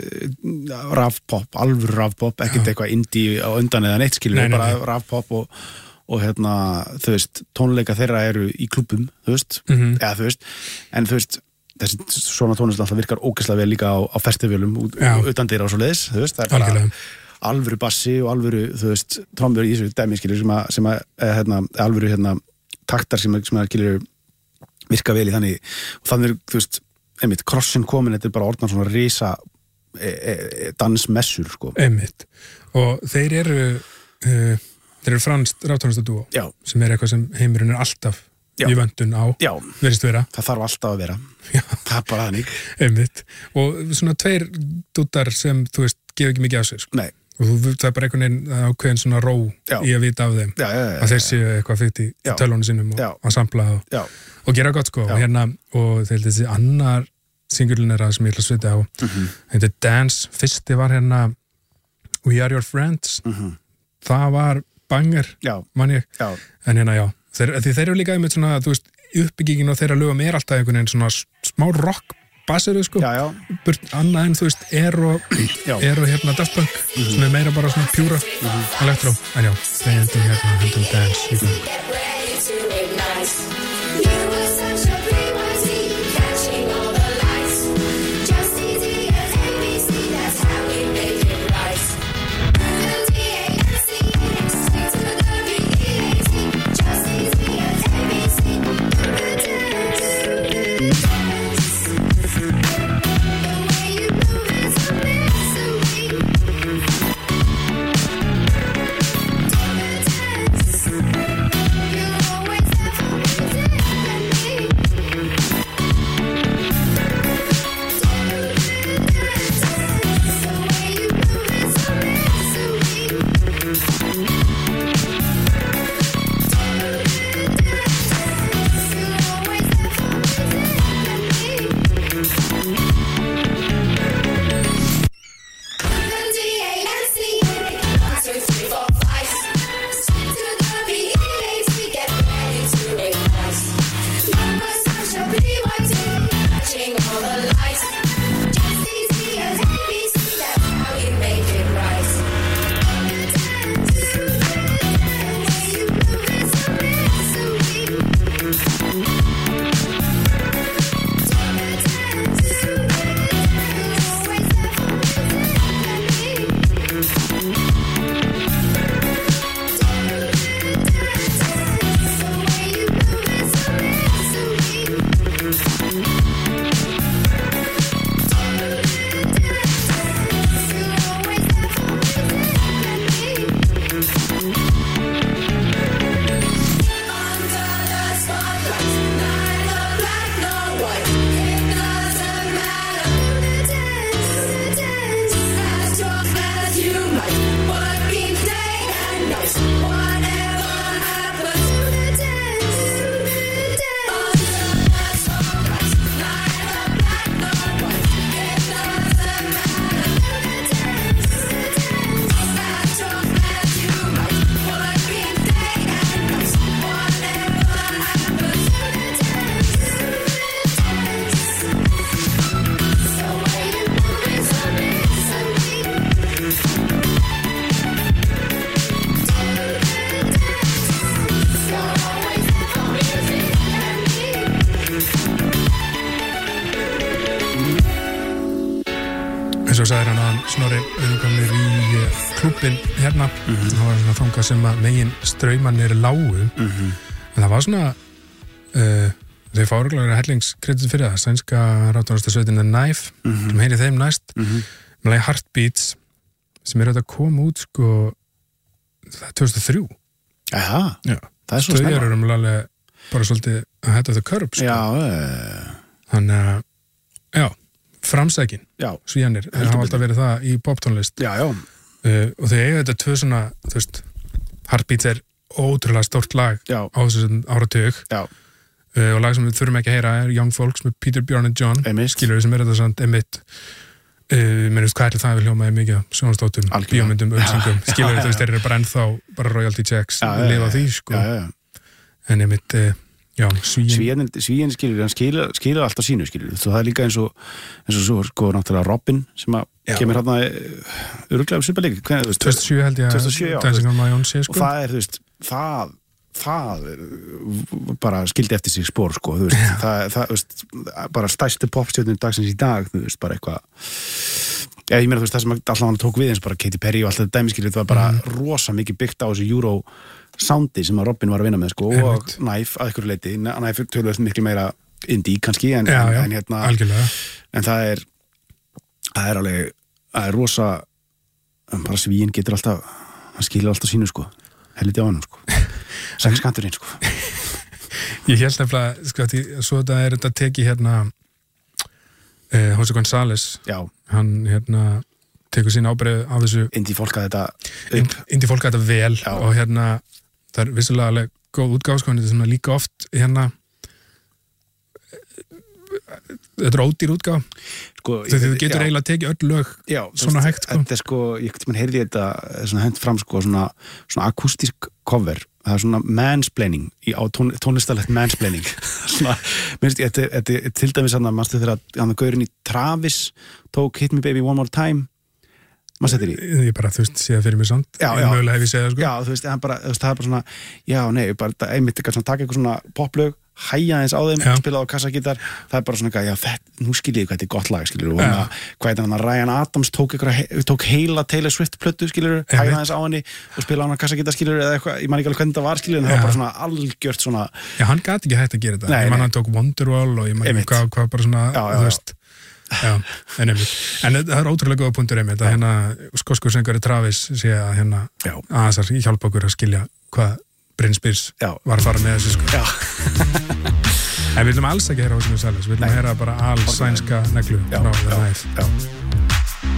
uh, rafpop, alvöru rafpop, ekkert eitthvað indie á undan eða neitt, skilur, bara rafpop og, og hérna, þú veist, tónleika þeirra eru í klúbbum, þú veist, mm-hmm. eða þú veist, en þú veist, þessi svona tónlist alltaf virkar ógeðslega vel líka á, á festivalum utan dyra og svo leiðis, þú veist, það er bara algjörlega. Alvöru bassi og alvöru, þú veist, trommur í þessu dæmi, skilur, sem að, sem að, hérna, alvöru, hérna, taktar sem, sem að skilur virka vel í þannig og þannig, þú veist, einmitt, krossin komin þetta er bara orðnar svona risa e, e, dansmessur, sko einmitt, og þeir eru uh, þeir eru franskt raftónlistadúó sem er eitthvað sem heimurinn er alltaf já. Í vöndun á, já. Verðist vera það þarf alltaf að vera, já. Það er bara þannig einmitt, og svona tveir dúttar sem, þú veist, gefa ekki mikið á sig, sko. Nei og þú, það er bara einhvern veginn ákveðin svona ró já. Í að vita af þeim já, já, já, að þeir séu eitthvað fyrkt í tölvunni sinum og að sampla og, og gera gott sko og, hérna, og þeir þessi annar singulin er að sem ég ætla að svita á mm-hmm. þetta er Dance, fyrsti var hérna We Are Your Friends mm-hmm. það var banger mann ég, já. En hérna já þeir, þeir eru líka einmitt svona, þú veist, uppbyggingin og þeirra lögum er alltaf einhvern veginn svona smá rock bassiru sko, já, já. Burt annað en þú veist, er og er og hérna Daft Punk, mm-hmm. sem er meira bara svona pjúra mm-hmm. elektró, en já þeir endur hérna, hendum Dance í gang Snorri erum komnir í klubbin hérna Mhm. það var svona þangað sem að megin straumanir lágu Mhm. en það var svona uh, þau fá örugglega hellingskredit fyrir það sænska raftónlistarsveitin The Knife Mhm. sem heyri þeim næst Mhm. með lagi Heartbeats sem er auðvitað að koma út sko það er tvö þúsund og þrjú Jaha, Já. það er svo Þau snemma. eru umlega bara svolítið ahead of the curve sko. Já, eh, þannig að já, framsækin já, svíjanir, þeir Heldur hafa betur. alltaf verið það í poptónlist já, já, uh, og þau eiga þetta tvö svona þú veist, Heartbeats er ótrúlega stórt lag já, á þessum áratug já, uh, og lag sem við þurfum ekki að heyra er Young Folks með Peter, Björn and John Einmitt. skilur við sem er þetta samt emitt uh, mennust hvað er það við hljómaði mikið af sjónastóttum, Algjörlega. bíómyndum, auðsingum Já, skilur já, við, þú veist, já. þeir eru bara ennþá bara royalty checks, Já, já, lifa á já, því sko, já, já. en emitt uh, já, svíin Svíin, svíin skilur, hann skilur, skilur alltaf sínu skilur, svo það er líka eins og eins og svo, sko, náttúrulega Robin sem að Já. kemur hérna öruglega svipa líka, hvernig, þú veist, tvö þúsund og sjö held ég tvö þúsund og sjö, já, að Dancing on My Own sé og sko það er, þú veist, það það er, bara skildi eftir sig spór, sko, þú veist, það, það, þú veist, bara stærstu popstjörnum dagsins í dag, þú veist, bara eitthvað Já, ég meina, þú veist, það sem alltaf hann tók við eins bara Katy Perry og allt þetta dæmiskilur, það var bara rosa mikið byggt á þessu Euro soundi sem að Robin var að vinna með, sko, og Einmitt. Knife að ykkur leiti, Knife tölvöld miklu meira indie kannski, en, já, en, já, en hérna algjörlega en það er það er alveg, það er rosa en bara svíin getur alltaf hann skilur alltaf sínu, sko helviti á hann, sko sexkanturinn, sko Ég held nefnilega, sko, að því- svo þetta er þetta teki hérna uh, Jose González, já, hann hérna tekur sín ábreið af þessu indie fólk að þetta ind- indi fólk að þetta vel Já. og hérna, það er vissulega alveg góð útgáf, sko, en þetta er svona líka oft hérna þetta er ódýr útgáf sko, þegar þú getur já. eiginlega tekið öll lög Já, svona þú veist, hægt, sko. Þetta er sko, ég mann heyrði þetta svona hent fram, sko, svona, svona akústísk cover, það er svona mansplaining í, á tón, tónlistalegt mansplaining svona, minnst ég, þetta, þetta er til dæmis hann að mannstu þegar hann að gaurinn í Travis tók Hit Me Baby One More Time maður settir í ég bara, þú veist, sé það fyrir mig samt Já, já. mögulega hef ég segið það, sko Já, þú veist, hann bara, þú veist, það er bara svona já, nei, bara þetta- einmitt ekki svona taka eitthvað svona poplög, hæja eins á þeim Já. spila á kassagítar, það er bara svona eitthvað, já, þetta, nú skiljið hvað þetta er gott lag, skilur og Já. hana, hvað er þetta, Ryan Adams tók, eitthvað, tók heila Taylor Swift plötu, skilur, hæja Einmitt. eins á henni og spila á hana kassagítar, skilur, eða eitthvað, ég man ekki alveg hvernig það var, skilur, en það var Já. bara svona algjört svona, Já, hann gat ekki hægt að gera þetta Nei, ég man nei. hann tók Wonderwall og ég man Einmitt. ekki hvað, hvað bara svona, Já, já, þú já. veist Já, en einmitt. En það er ótrúlega góða punktur einmitt að hérna skoskur söngari Travis sé að hérna Já. aðeins að hjálpa okkur að skilja hvað Brynn Spears Já. var að fara með þessu, sko. já, En við viljum alls ekki heyra á þessum sælis, við viljum Nei. heyra bara alls sænska neglu já, frá The já, Knife. já.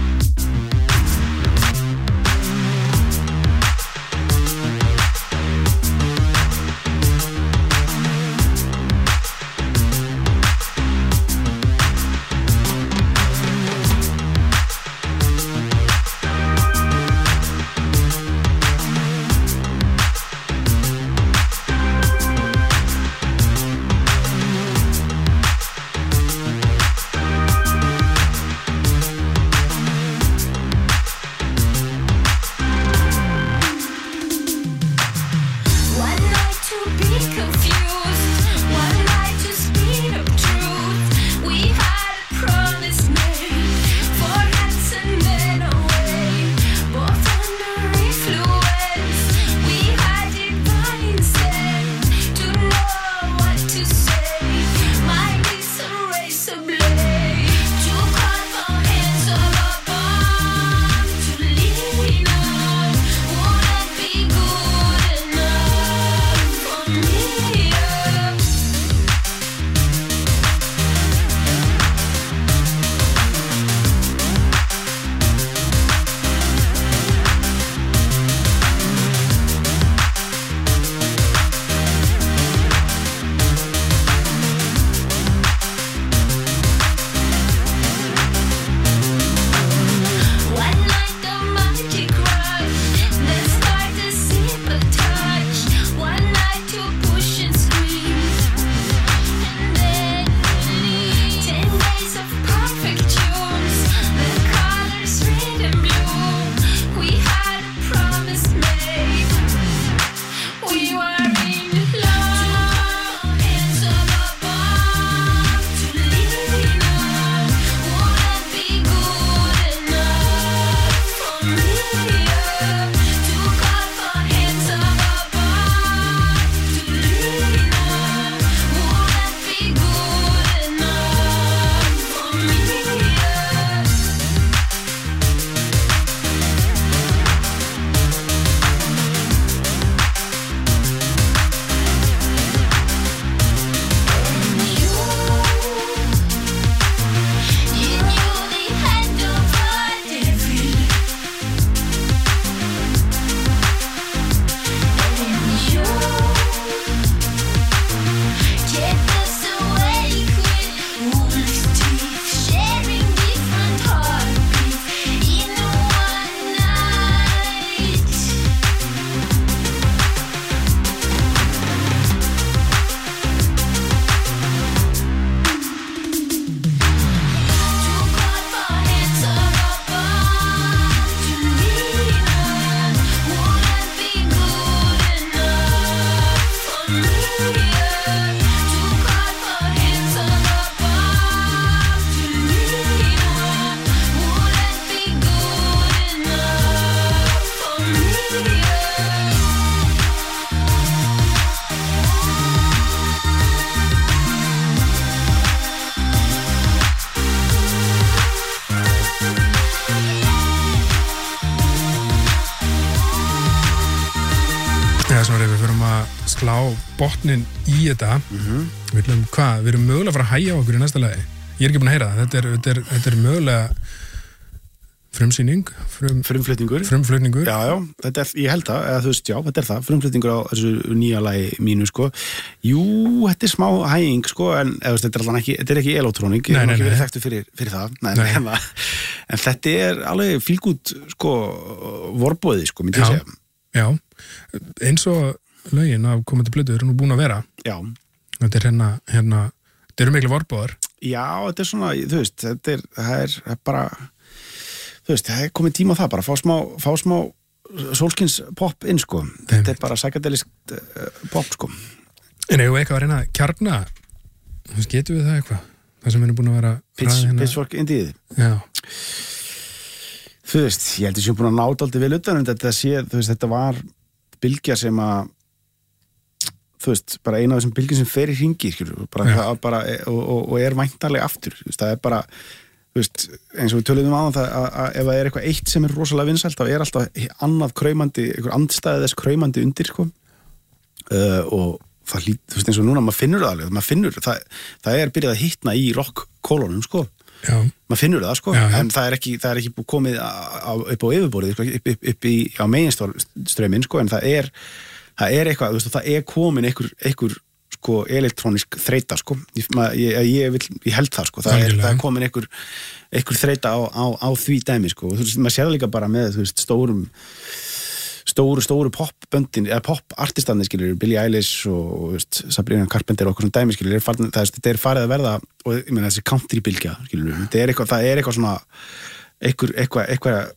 Thank Snorri, við förum að slá botnin í þetta. Mm-hmm. Við viljum hvað? Við erum mögulega að fara að hægja á okkur í næsta lagi. Ég er ekki búin að heyra það. Þetta er, þetta er, þetta er mögulega frumsýning, frum, frumflutningur. Frumflutningur. Já, já, þetta er, ég held það, eða þú veist, já, þetta er það, frumflutningur á þessu nýja lagi mínu, sko. Jú, þetta er smá hæging, sko, en eða, þetta er alltaf ekki, þetta er ekki elotrónik, ég hef ekki verið þekktu fyrir, fyrir það, nei, nei. En, en þetta er alveg fílgút, sko, vorbóði, sko, myndi ég segja. Já, eins og lögin af komandi plötu eru nú búin að vera. Já. Þetta er hérna, hérna, þetta eru miklu vorbóðar. Já, þetta er svona, þú veist, þetta er, það er, það er bara... Þú veist, það er komið tíma á það bara, fá smá, fá smá sólskins pop inn, sko. Þetta er bara psychedelisk uh, pop, sko. En eigum við eitthvað að reyna að kjarna, þú veist, getum við það eitthvað? Það sem við erum búin að vera... Pitch, hérna... Pitchfork Indíði. Já. Þú veist, ég held að ég sé búin að náta aldrei vel utan, en þetta sé, þú veist, þetta var bylgja sem að, þú veist, bara eina af þessum bylgjum sem fer í hringi, skilur, bara, það, bara, og, og, og er væntanlega aftur, þú veist, það er bara... Þú veist, eins og við töluðum á það að, að ef það er eitthvað eitt sem er rosalega vinsælt þá er alltaf annað kraumandi, einhver andstæði þess kraumandi undir, sko. Uh, og það lít, þú veist, eins og núna, maður finnur það alveg, maður finnur, það, það er byrjað að hittna í rock-kólunum, sko. Já. Maður finnur það, sko, já, já. En það er ekki, það er ekki komið á, á, upp á yfirborðið, sko, upp, upp, upp í, á meginströmmin, sko, en það er, það er eitthvað, þú veist, það er komin einhver, einhver sko, elektrónisk þreita, sko. Ég, ég, ég, vil, ég held það, sko. Það er, það er komin einhver, einhver þreita á, á, á því dæmi, sko. Þú veist, maður sér líka bara með, þú veist, stórum, stóru, stóru popböndin, eða popartistandi, skilur, Billie Eilish og, þú veist, Sabrina Carpenter og okkur svona dæmi, skilur, það er, þetta er farið að verða, og ég meina, þessi country-bylgja, skilur, þetta er eitthvað, það er eitthvað svona, eitthvað, eitthvað, eitthvað,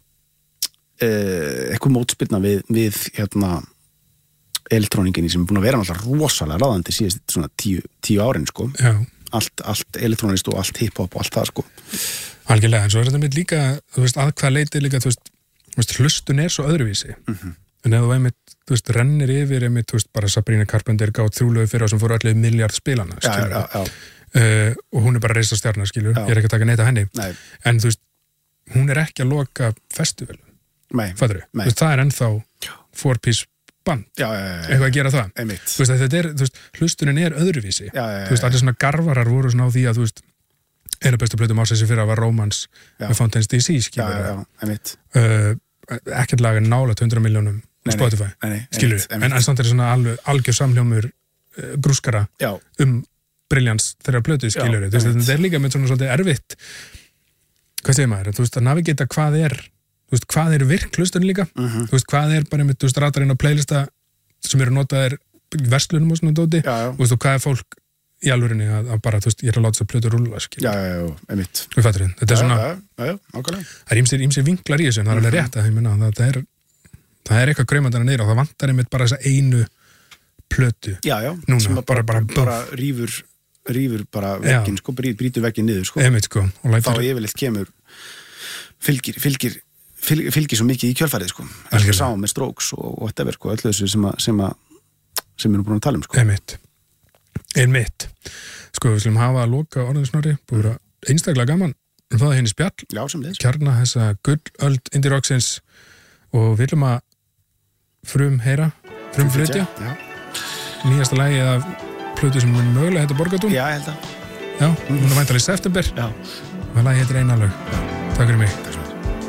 eitthvað mótspyrna við, við, hérna, elektróninginni sem er búin að vera alltaf rosalega ráðandi síðast svona tíu, tíu árin, sko. Já. Allt, allt elektrónist og allt hip-hop og allt það, sko. Algjörlega, en svo er þetta með líka, þú veist, að hvað leiti líka, þú veist, þú veist, hlustun er svo öðruvísi. Mm-hmm. En ef þú einmitt, þú veist, rennir yfir einmitt, þú veist, bara Sabrina Carpenter gátt þrjúlegu fyrir á sem fóru allir miljard spilana, skilur. Já, já, já. Uh, og hún er bara reisa stjarnar, skilur. Já. Ég er ekki að taka neitt af henni. Nei. En þú veist, hún er ekki að loka festivalum. Nei. Fattur þú? Þú veist, það er ennþá four-piece band, já, já, já, eitthvað að gera það. Einmitt. Þú veist, þetta er, þú veist, hlustunin er öðruvísi. Já, já, já, þú veist, allir svona garvarar voru svona á því að, þú veist, einu bestu plötum ársins fyrir að var Romance með Fountains D C, skilur. Já, já, já, einmitt. Uh, ekkert lag er nálægt hundrað milljónum á Spotify, nei, nei, skilur. Einmitt, einmitt. En samt er svona alveg algjör samhljómur uh, grúskara já. Um briljans þeirra plötu, skilur. Já, þú veist, þetta er líka með svona svolítið erfitt, hvað segir maður, þú veist, að navigata hvað er þú veist, hvað er virk hlustunni líka uh-huh. Þú veist, hvað er bara með, þú veist, ratarinn á playlista sem eru notaðir verslunum og svona dóti, já, já. Þú veist, og hvað er fólk í alvörinni að, að bara, þú veist, ég er að láta þess að plötu rúlla, skil. Já, já, já, einmitt. Þú fattur þið, þetta er svona, já, já, já, ákvæmlega. Það er ýmsir, ýmsir vinklar í þessu, en það er alveg rétt að, ég menna, það er, það er eitthvað kraumandana niður og það vantar einmitt bara þessa einu plötu. Já, já, núna, sem bara, bara, bara, bara rífur, rífur bara vegginn, sko, brýtur vegginn niður, sko. Einmitt, sko. Og þá yfirleitt kemur, fylgir, fylgir Fylg, fylgir svo mikið í kjölfærið, sko. Ekki sá með Strokes og whatever, sko, öllu þessu sem að, sem að, sem við erum búin að tala um, sko. Einmitt. Einmitt. Sko, við slum hafa að loka orðinu Snorri, búið að vera einstaklega gaman um það henni spjall. Já, sem leys. Kjarna þessa gullöld indie rocksins og við viljum að frum heyra, frum flytja. Já. Nýjasta lagi af plötu sem er mögulega heita Borgatún. Já, ég held að. Já, hún er væntanlega í september. Já. Og lagi heitir Eina lög. Já. Takk fyrir mig. Takk.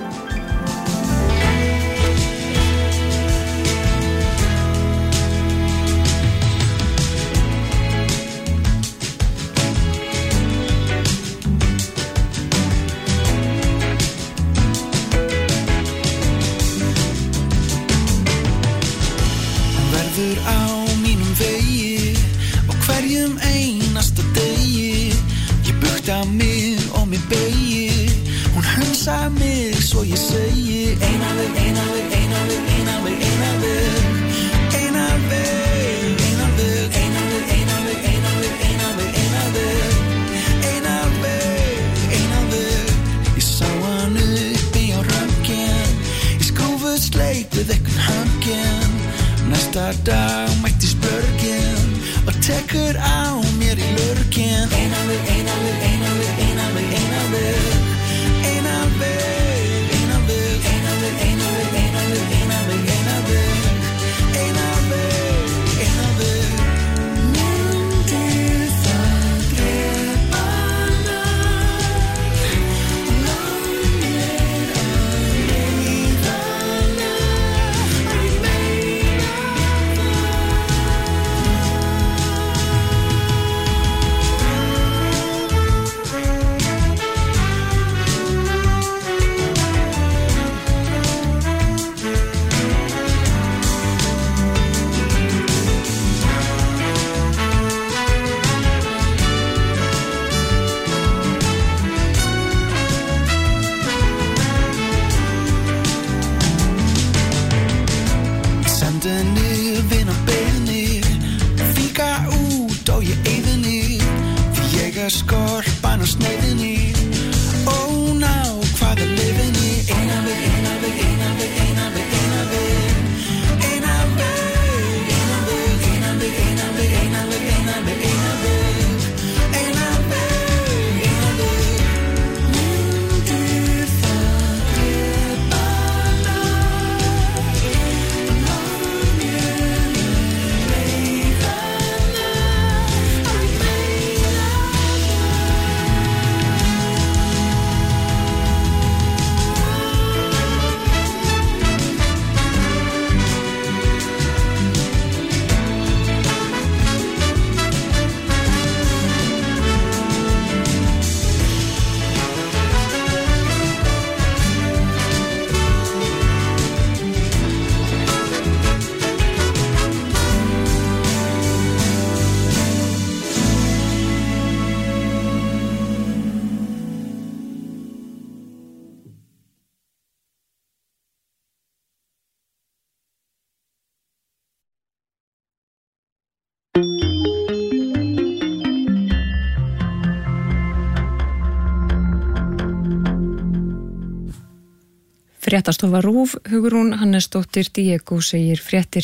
Svo ég segi eina veg, eina veg, eina veg, eina veg, eina veg eina veg, eina veg, eina veg, eina veg, eina veg, eina veg, eina veg eina veg, eina veg Ég sá hann uppi á röngin Ég skrúfuð sleit við ekkert höngin Næsta dag mætti spörgin og tekur á mér í lurgin Eina veg, eina veg, eina veg, eina veg, eina veg eina veg Eina veg, eina veg, eina veg, eina veg, eina veg, eina veg Vandandi vinn að beðinni Fíka út og ég eyðinni Því ég er skorpan á sneiðinni Oh ná, hvað er lifinni Eina veg, eina veg, eina veg, eina veg, eina veg Eina veg, eina veg, eina veg, eina veg, eina veg, eina veg, eina veg Eina veg, eina veg Myndir það drepa Fréttastofa RÚV, Hugrún Hannesdóttir Diego segir fréttir.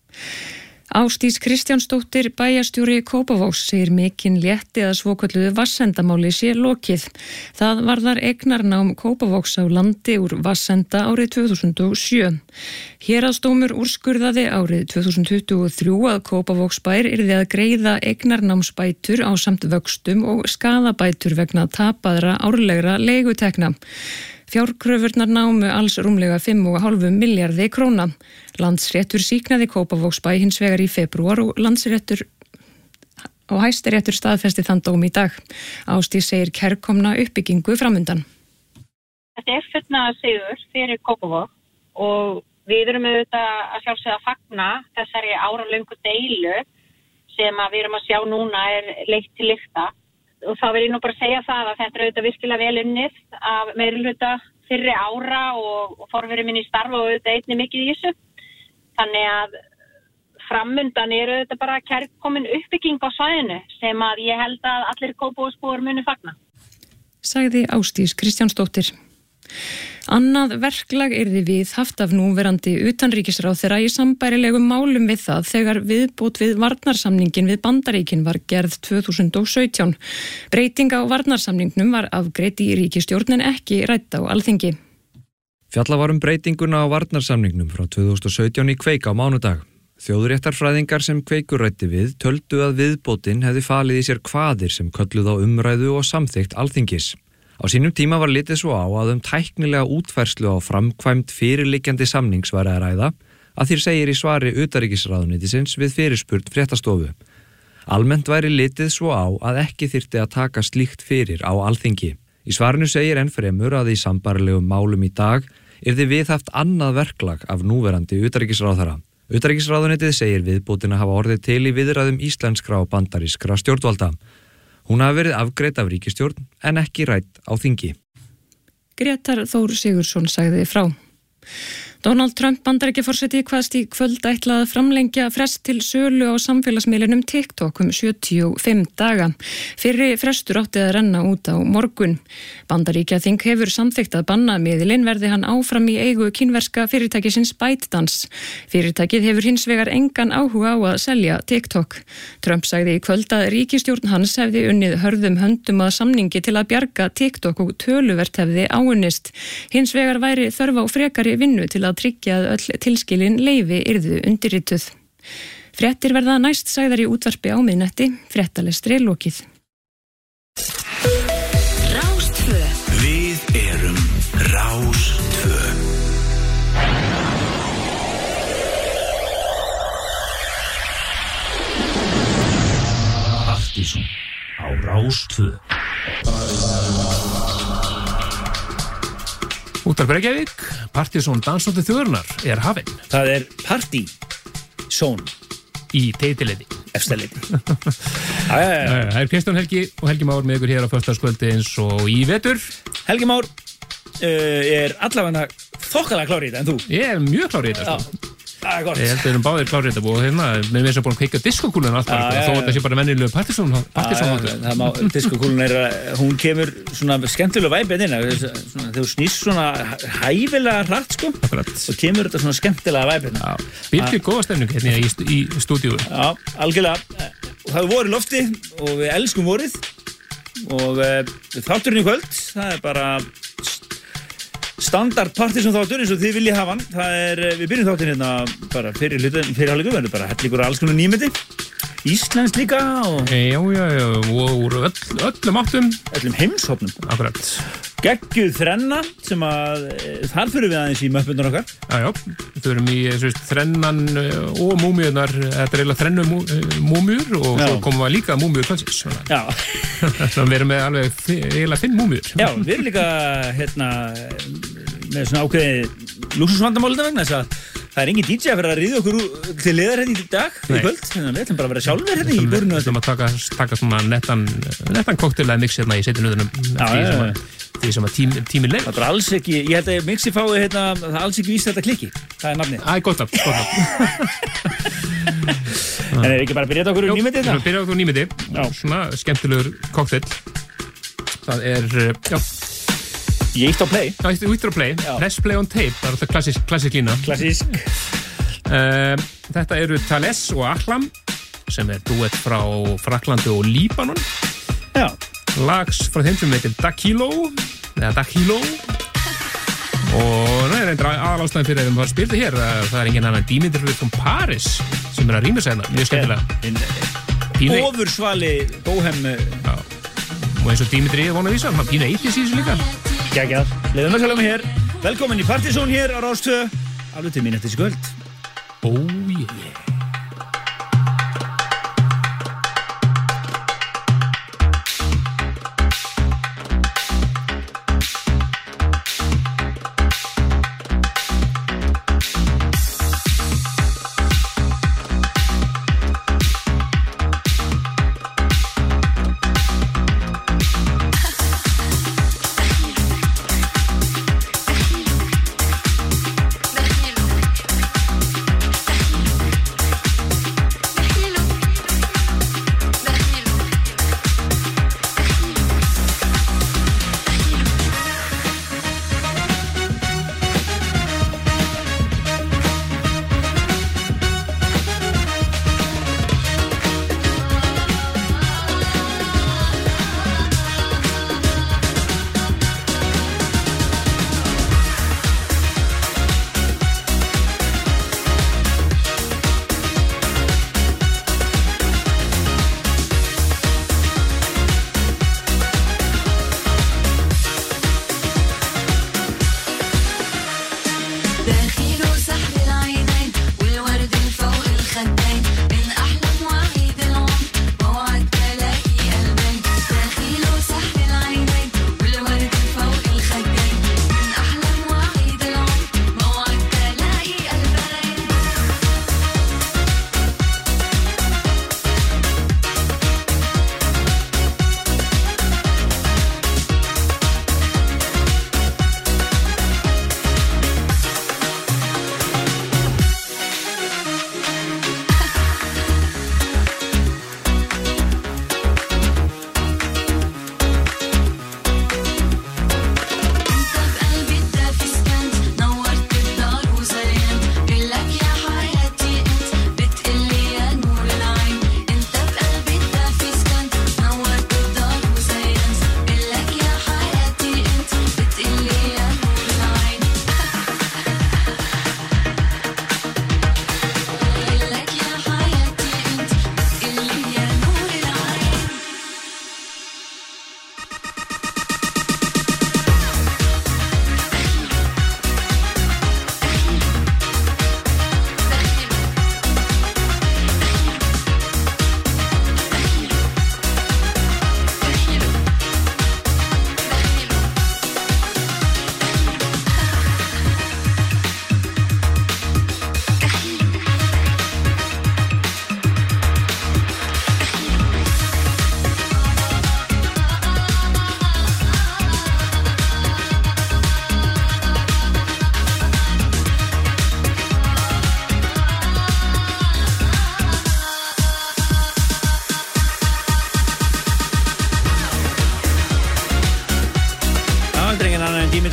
Ásdís Kristjánsdóttir, bæjarstjóri Kópavogs, segir mikinn létti að svokölluðu vatnsendamáli sé lokið. Það varðar eignarnám Kópavogs á landi úr vatnsenda árið tvö þúsund og sjö. Héraðsdómur úrskurðaði árið tvö þúsund tuttugu og þrjú að Kópavogsbær yrði að greiða eignarnámsbætur ásamt vöxtum og skaðabætur vegna tapaðra árlegra leigutekna. Fjárkröfurnar námu alls rúmlega fimm og hálfum milljarði króna. Landsréttur sýknaði Kópavogsbæ hins vegar í febrúar og landsréttur og Hæstiréttur staðfesti þann dóm í dag. Ásdís segir kærkomna uppbyggingu framundan. Þetta er fullnaðar sigur fyrir Kópavog og við erum auðvitað að sjálfsögða að fagna þessari áralöngu deilu sem að við erum að sjá núna er leitt til lykta. Og þá vil ég nú bara segja það að þetta er auðvitað virkilega vel unnið af meirihluta fyrri ára og, og forveri minn í starf og auðvitað einnig mikið í þessu. Þannig að framundan er auðvitað bara kærkomin uppbygging á svæðinu sem að ég held að allir Kópavogsbúar muni fagna. Sagði Ásdís Kristjánsdóttir. Annað verklag yrði viðhaft af núverandi utanríkisráðherra í sambærilegum málum við það þegar viðbót við varnarsamningin við Bandaríkin var gerð tvö þúsund og sautján. Breyting á varnarsamningnum var afgreidd í ríkisstjórn en ekki rædd á Alþingi. Fjalla var um breytinguna á varnarsamningnum frá tvö þúsund og sautján í Kveik á mánudag. Þjóðréttarfræðingar sem Kveikur ræddi við töldu að viðbótin hefði falið í sér kvaðir sem kölluð á umræðu og samþykkt Alþingis. Á sínum tíma var litið svo á að um tæknilega útfærslu á framkvæmd fyrirliggjandi samnings væri að ræða, að þér segir í svari utanríkisráðuneytisins við fyrirspurn fréttastofu. Almennt væri litið svo á að ekki þyrfti að taka slíkt fyrir á Alþingi. Í svarinu segir enn fremur að í sambærilegum málum í dag yrði viðhaft annað verklag af núverandi utanríkisráðherra. Utanríkisráðuneytið segir viðbótina hafa orðið til í viðræðum íslenskra og bandarískra stjórnvalda. Hún hafi verið afgreidd af ríkisstjórn en ekki rædd á þingi. Grétar Þór Sigurðsson sagði frá. Donald Trump Bandaríkjaforseti kvaðst í kvöld ætla að framlengja frest til sölu á samfélagsmiðlunum TikTok um sjötíu og fimm daga. Fyrri frestur átti að renna út á morgun. Bandaríkjaþing hefur samþykkt að banna miðilinn verði hann áfram í eigu kínverska fyrirtækisins ByteDance. Fyrirtækið hefur hins vegar engan áhuga á að selja TikTok. Trump sagði í kvöld að ríkisstjórn hans hefði unnið hörðum höndum að samningi til að bjarga TikTok og töluvert hefði áunnist. Hins vegar væri þörf á frekari vinnu til að að tryggja að öll tilskilin leyfi yrðu undirrituð. Fréttir verða næst sagðar í útvarpi á miðnætti, fréttalestri lokið. Rástvö. Við erum Rástvö. Aftísson á Rástvö. Útvarp Reykjavík, Partíson dansóttu þjóðurnar er hafinn. Það er Partíson í teitileiti. Efstaleiti. Það er Kristján Helgi og Helgi Már með ykkur hér á föstudagskvöldi eins og í vetur. Helgi Már uh, er allavega þokkalega klár í þetta en þú. Ég er mjög klár í þetta. Sko. Það er gott. Ég held að við erum báðir klárið þetta og hérna, við erum búin að kveika diskokúlun alltaf, Já, já, þó já. þetta sé bara venjulegu partíson partíson Já, já, það má, diskokúlun er að hún kemur svona skemmtilega væpið inn þegar þú snýst svona hæfilega hratt sko Akkurat. og kemur þetta svona skemmtilega væpið inn. Byrkir góða stemning hérna í, í stúdíu. Já, algjörlega. Og það er vor í lofti og við elskum vorið og uh, þátturinn í kvöld, það er bara standard partíson þáttur eins og þið viljið hafa hann. Það er, við byrjum þátturinn hérna bara fyrir hlutin, fyrir hálfleikum, verður bara hellingur alls konar nýmyndi. Íslensk líka og... Já, já, já, og úr öll, öllum áttum. Öllum heimshopnum. Akkurat. Geggjuð þrenna sem að, þar fyrir við aðeins í möppundur okkar. Já, já, við fyrir í svist, þrennan og múmiurnar, þetta er eiginlega þrennu mú, múmiur og já. Svo komum við líka múmiur kvöldsins. Já. Þannig við erum með alveg eiginlega fimm múmiur. Já, við erum líka, hérna, með svona ákveði lúksusvandamáli vegna þess að það er engin D J að vera að ríða okkur til liðar hérna í dag, í kvöld, þannig að við ætlum bara að vera sjálfur hérna í börnu. Við ætlum að taka, taka svona nettan, nettan kokteila mix hérna í seitinöðunum, því sem að, því sem að tím, tíminn leið. Það er alls ekki, ég held að mixi fái hérna, það er alls ekki víst þetta klikki, það er nafnið. Æ, gott af, gott af. En er ekki bara að byrja þetta okkur úr nýmyndi þetta? Við byrja okkur úr nýmyndi, svona skemmtilegur kokteil. Það er, já, Ég ítt á play. Já, þú íttir á play. Já. Press play on tape, það er alltaf klassísk, klassísk lína. Klassísk. Uh, þetta eru Thales og Ahlam, sem er duett frá Fraklandi og Líbanon. Já. Lags frá þeim sem heitir Dakilo, eða Dakilo. Og það er einnig aðalástæðin fyrir að við varum spiltið hér. Það er engin annan Dimitri frá Paris, sem er að rýma sig hérna, mjög skemmtilega. Ofursvali Bóhem. Já. Og eins og Dimitri er vona að vísa, hann pína eitt í síðan líka. Gægjað, leiðum að sjálf mig hér. Velkomin í Partizón hér á Rás tvö. Alveg til mín eftir þessi kvöld. Oh yeah.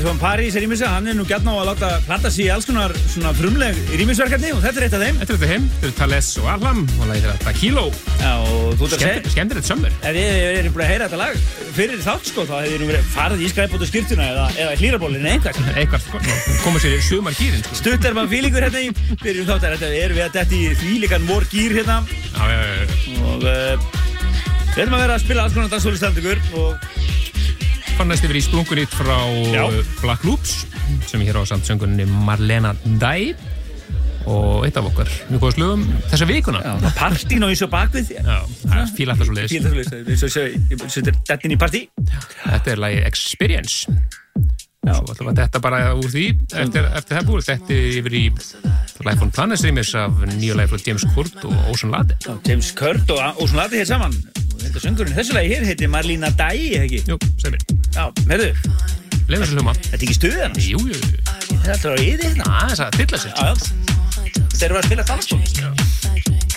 from Paris er rýmisa, hann er nú gjarn á að láta planta sig í alls konar svona frumleg rýmisverkefni og þetta er eitt af þeim. Þetta er eitt af þeim, þetta er Thales og Alham og lagið þeirra Dakilo. Já, og þú ert að segja... Skemmtilegt sömmur. Ef ég er búin að heyra þetta lag fyrir þátt, sko, þá hefði ég nú verið farið í skræpbótu skyrtuna eða, eða hlýrabólinu eitthvað. Eitthvað, sko, koma sér í sumar gýrin, sko. Stutt er maður fílingur hérna í, byrjum þátt að þetta er við að detti í þvílíkan vor gýr hérna. Já, já, já. Og uh, við erum að vera að spila alls konar dansólistandugur og fann næst yfir í splunkunýtt frá Já. Black Loops sem ég hér á samt söngunni Marlena Dæ og eitt af okkar mjög góða slögum þessa vikuna. Já, partí ná eins og bakvið. Já, það er fíla alltaf svo leiðis. Fíla alltaf svo leiðis, eins og ég setur dettin í partí. Þetta er lagið Experience. Já. Svo ætlum við að detta bara úr því eftir, eftir það búið. Þetta yfir í Life on Planets remix af nýju lagi frá James Kurt og Ocean Lade. Já, James Kurt og Ocean Lade hér saman. Þetta söngurinn þessu lagi hér heitir Marlena Dæ, ekki? Jú, segir. Já, herðu. Leifum þessu hljóma. Þetta er ekki stuðið hans? Jú, jú, jú. Þetta er alltaf á yði hérna. Já, þess að fylla sér. Já, já. Þetta eru að spila danstónlist. Já.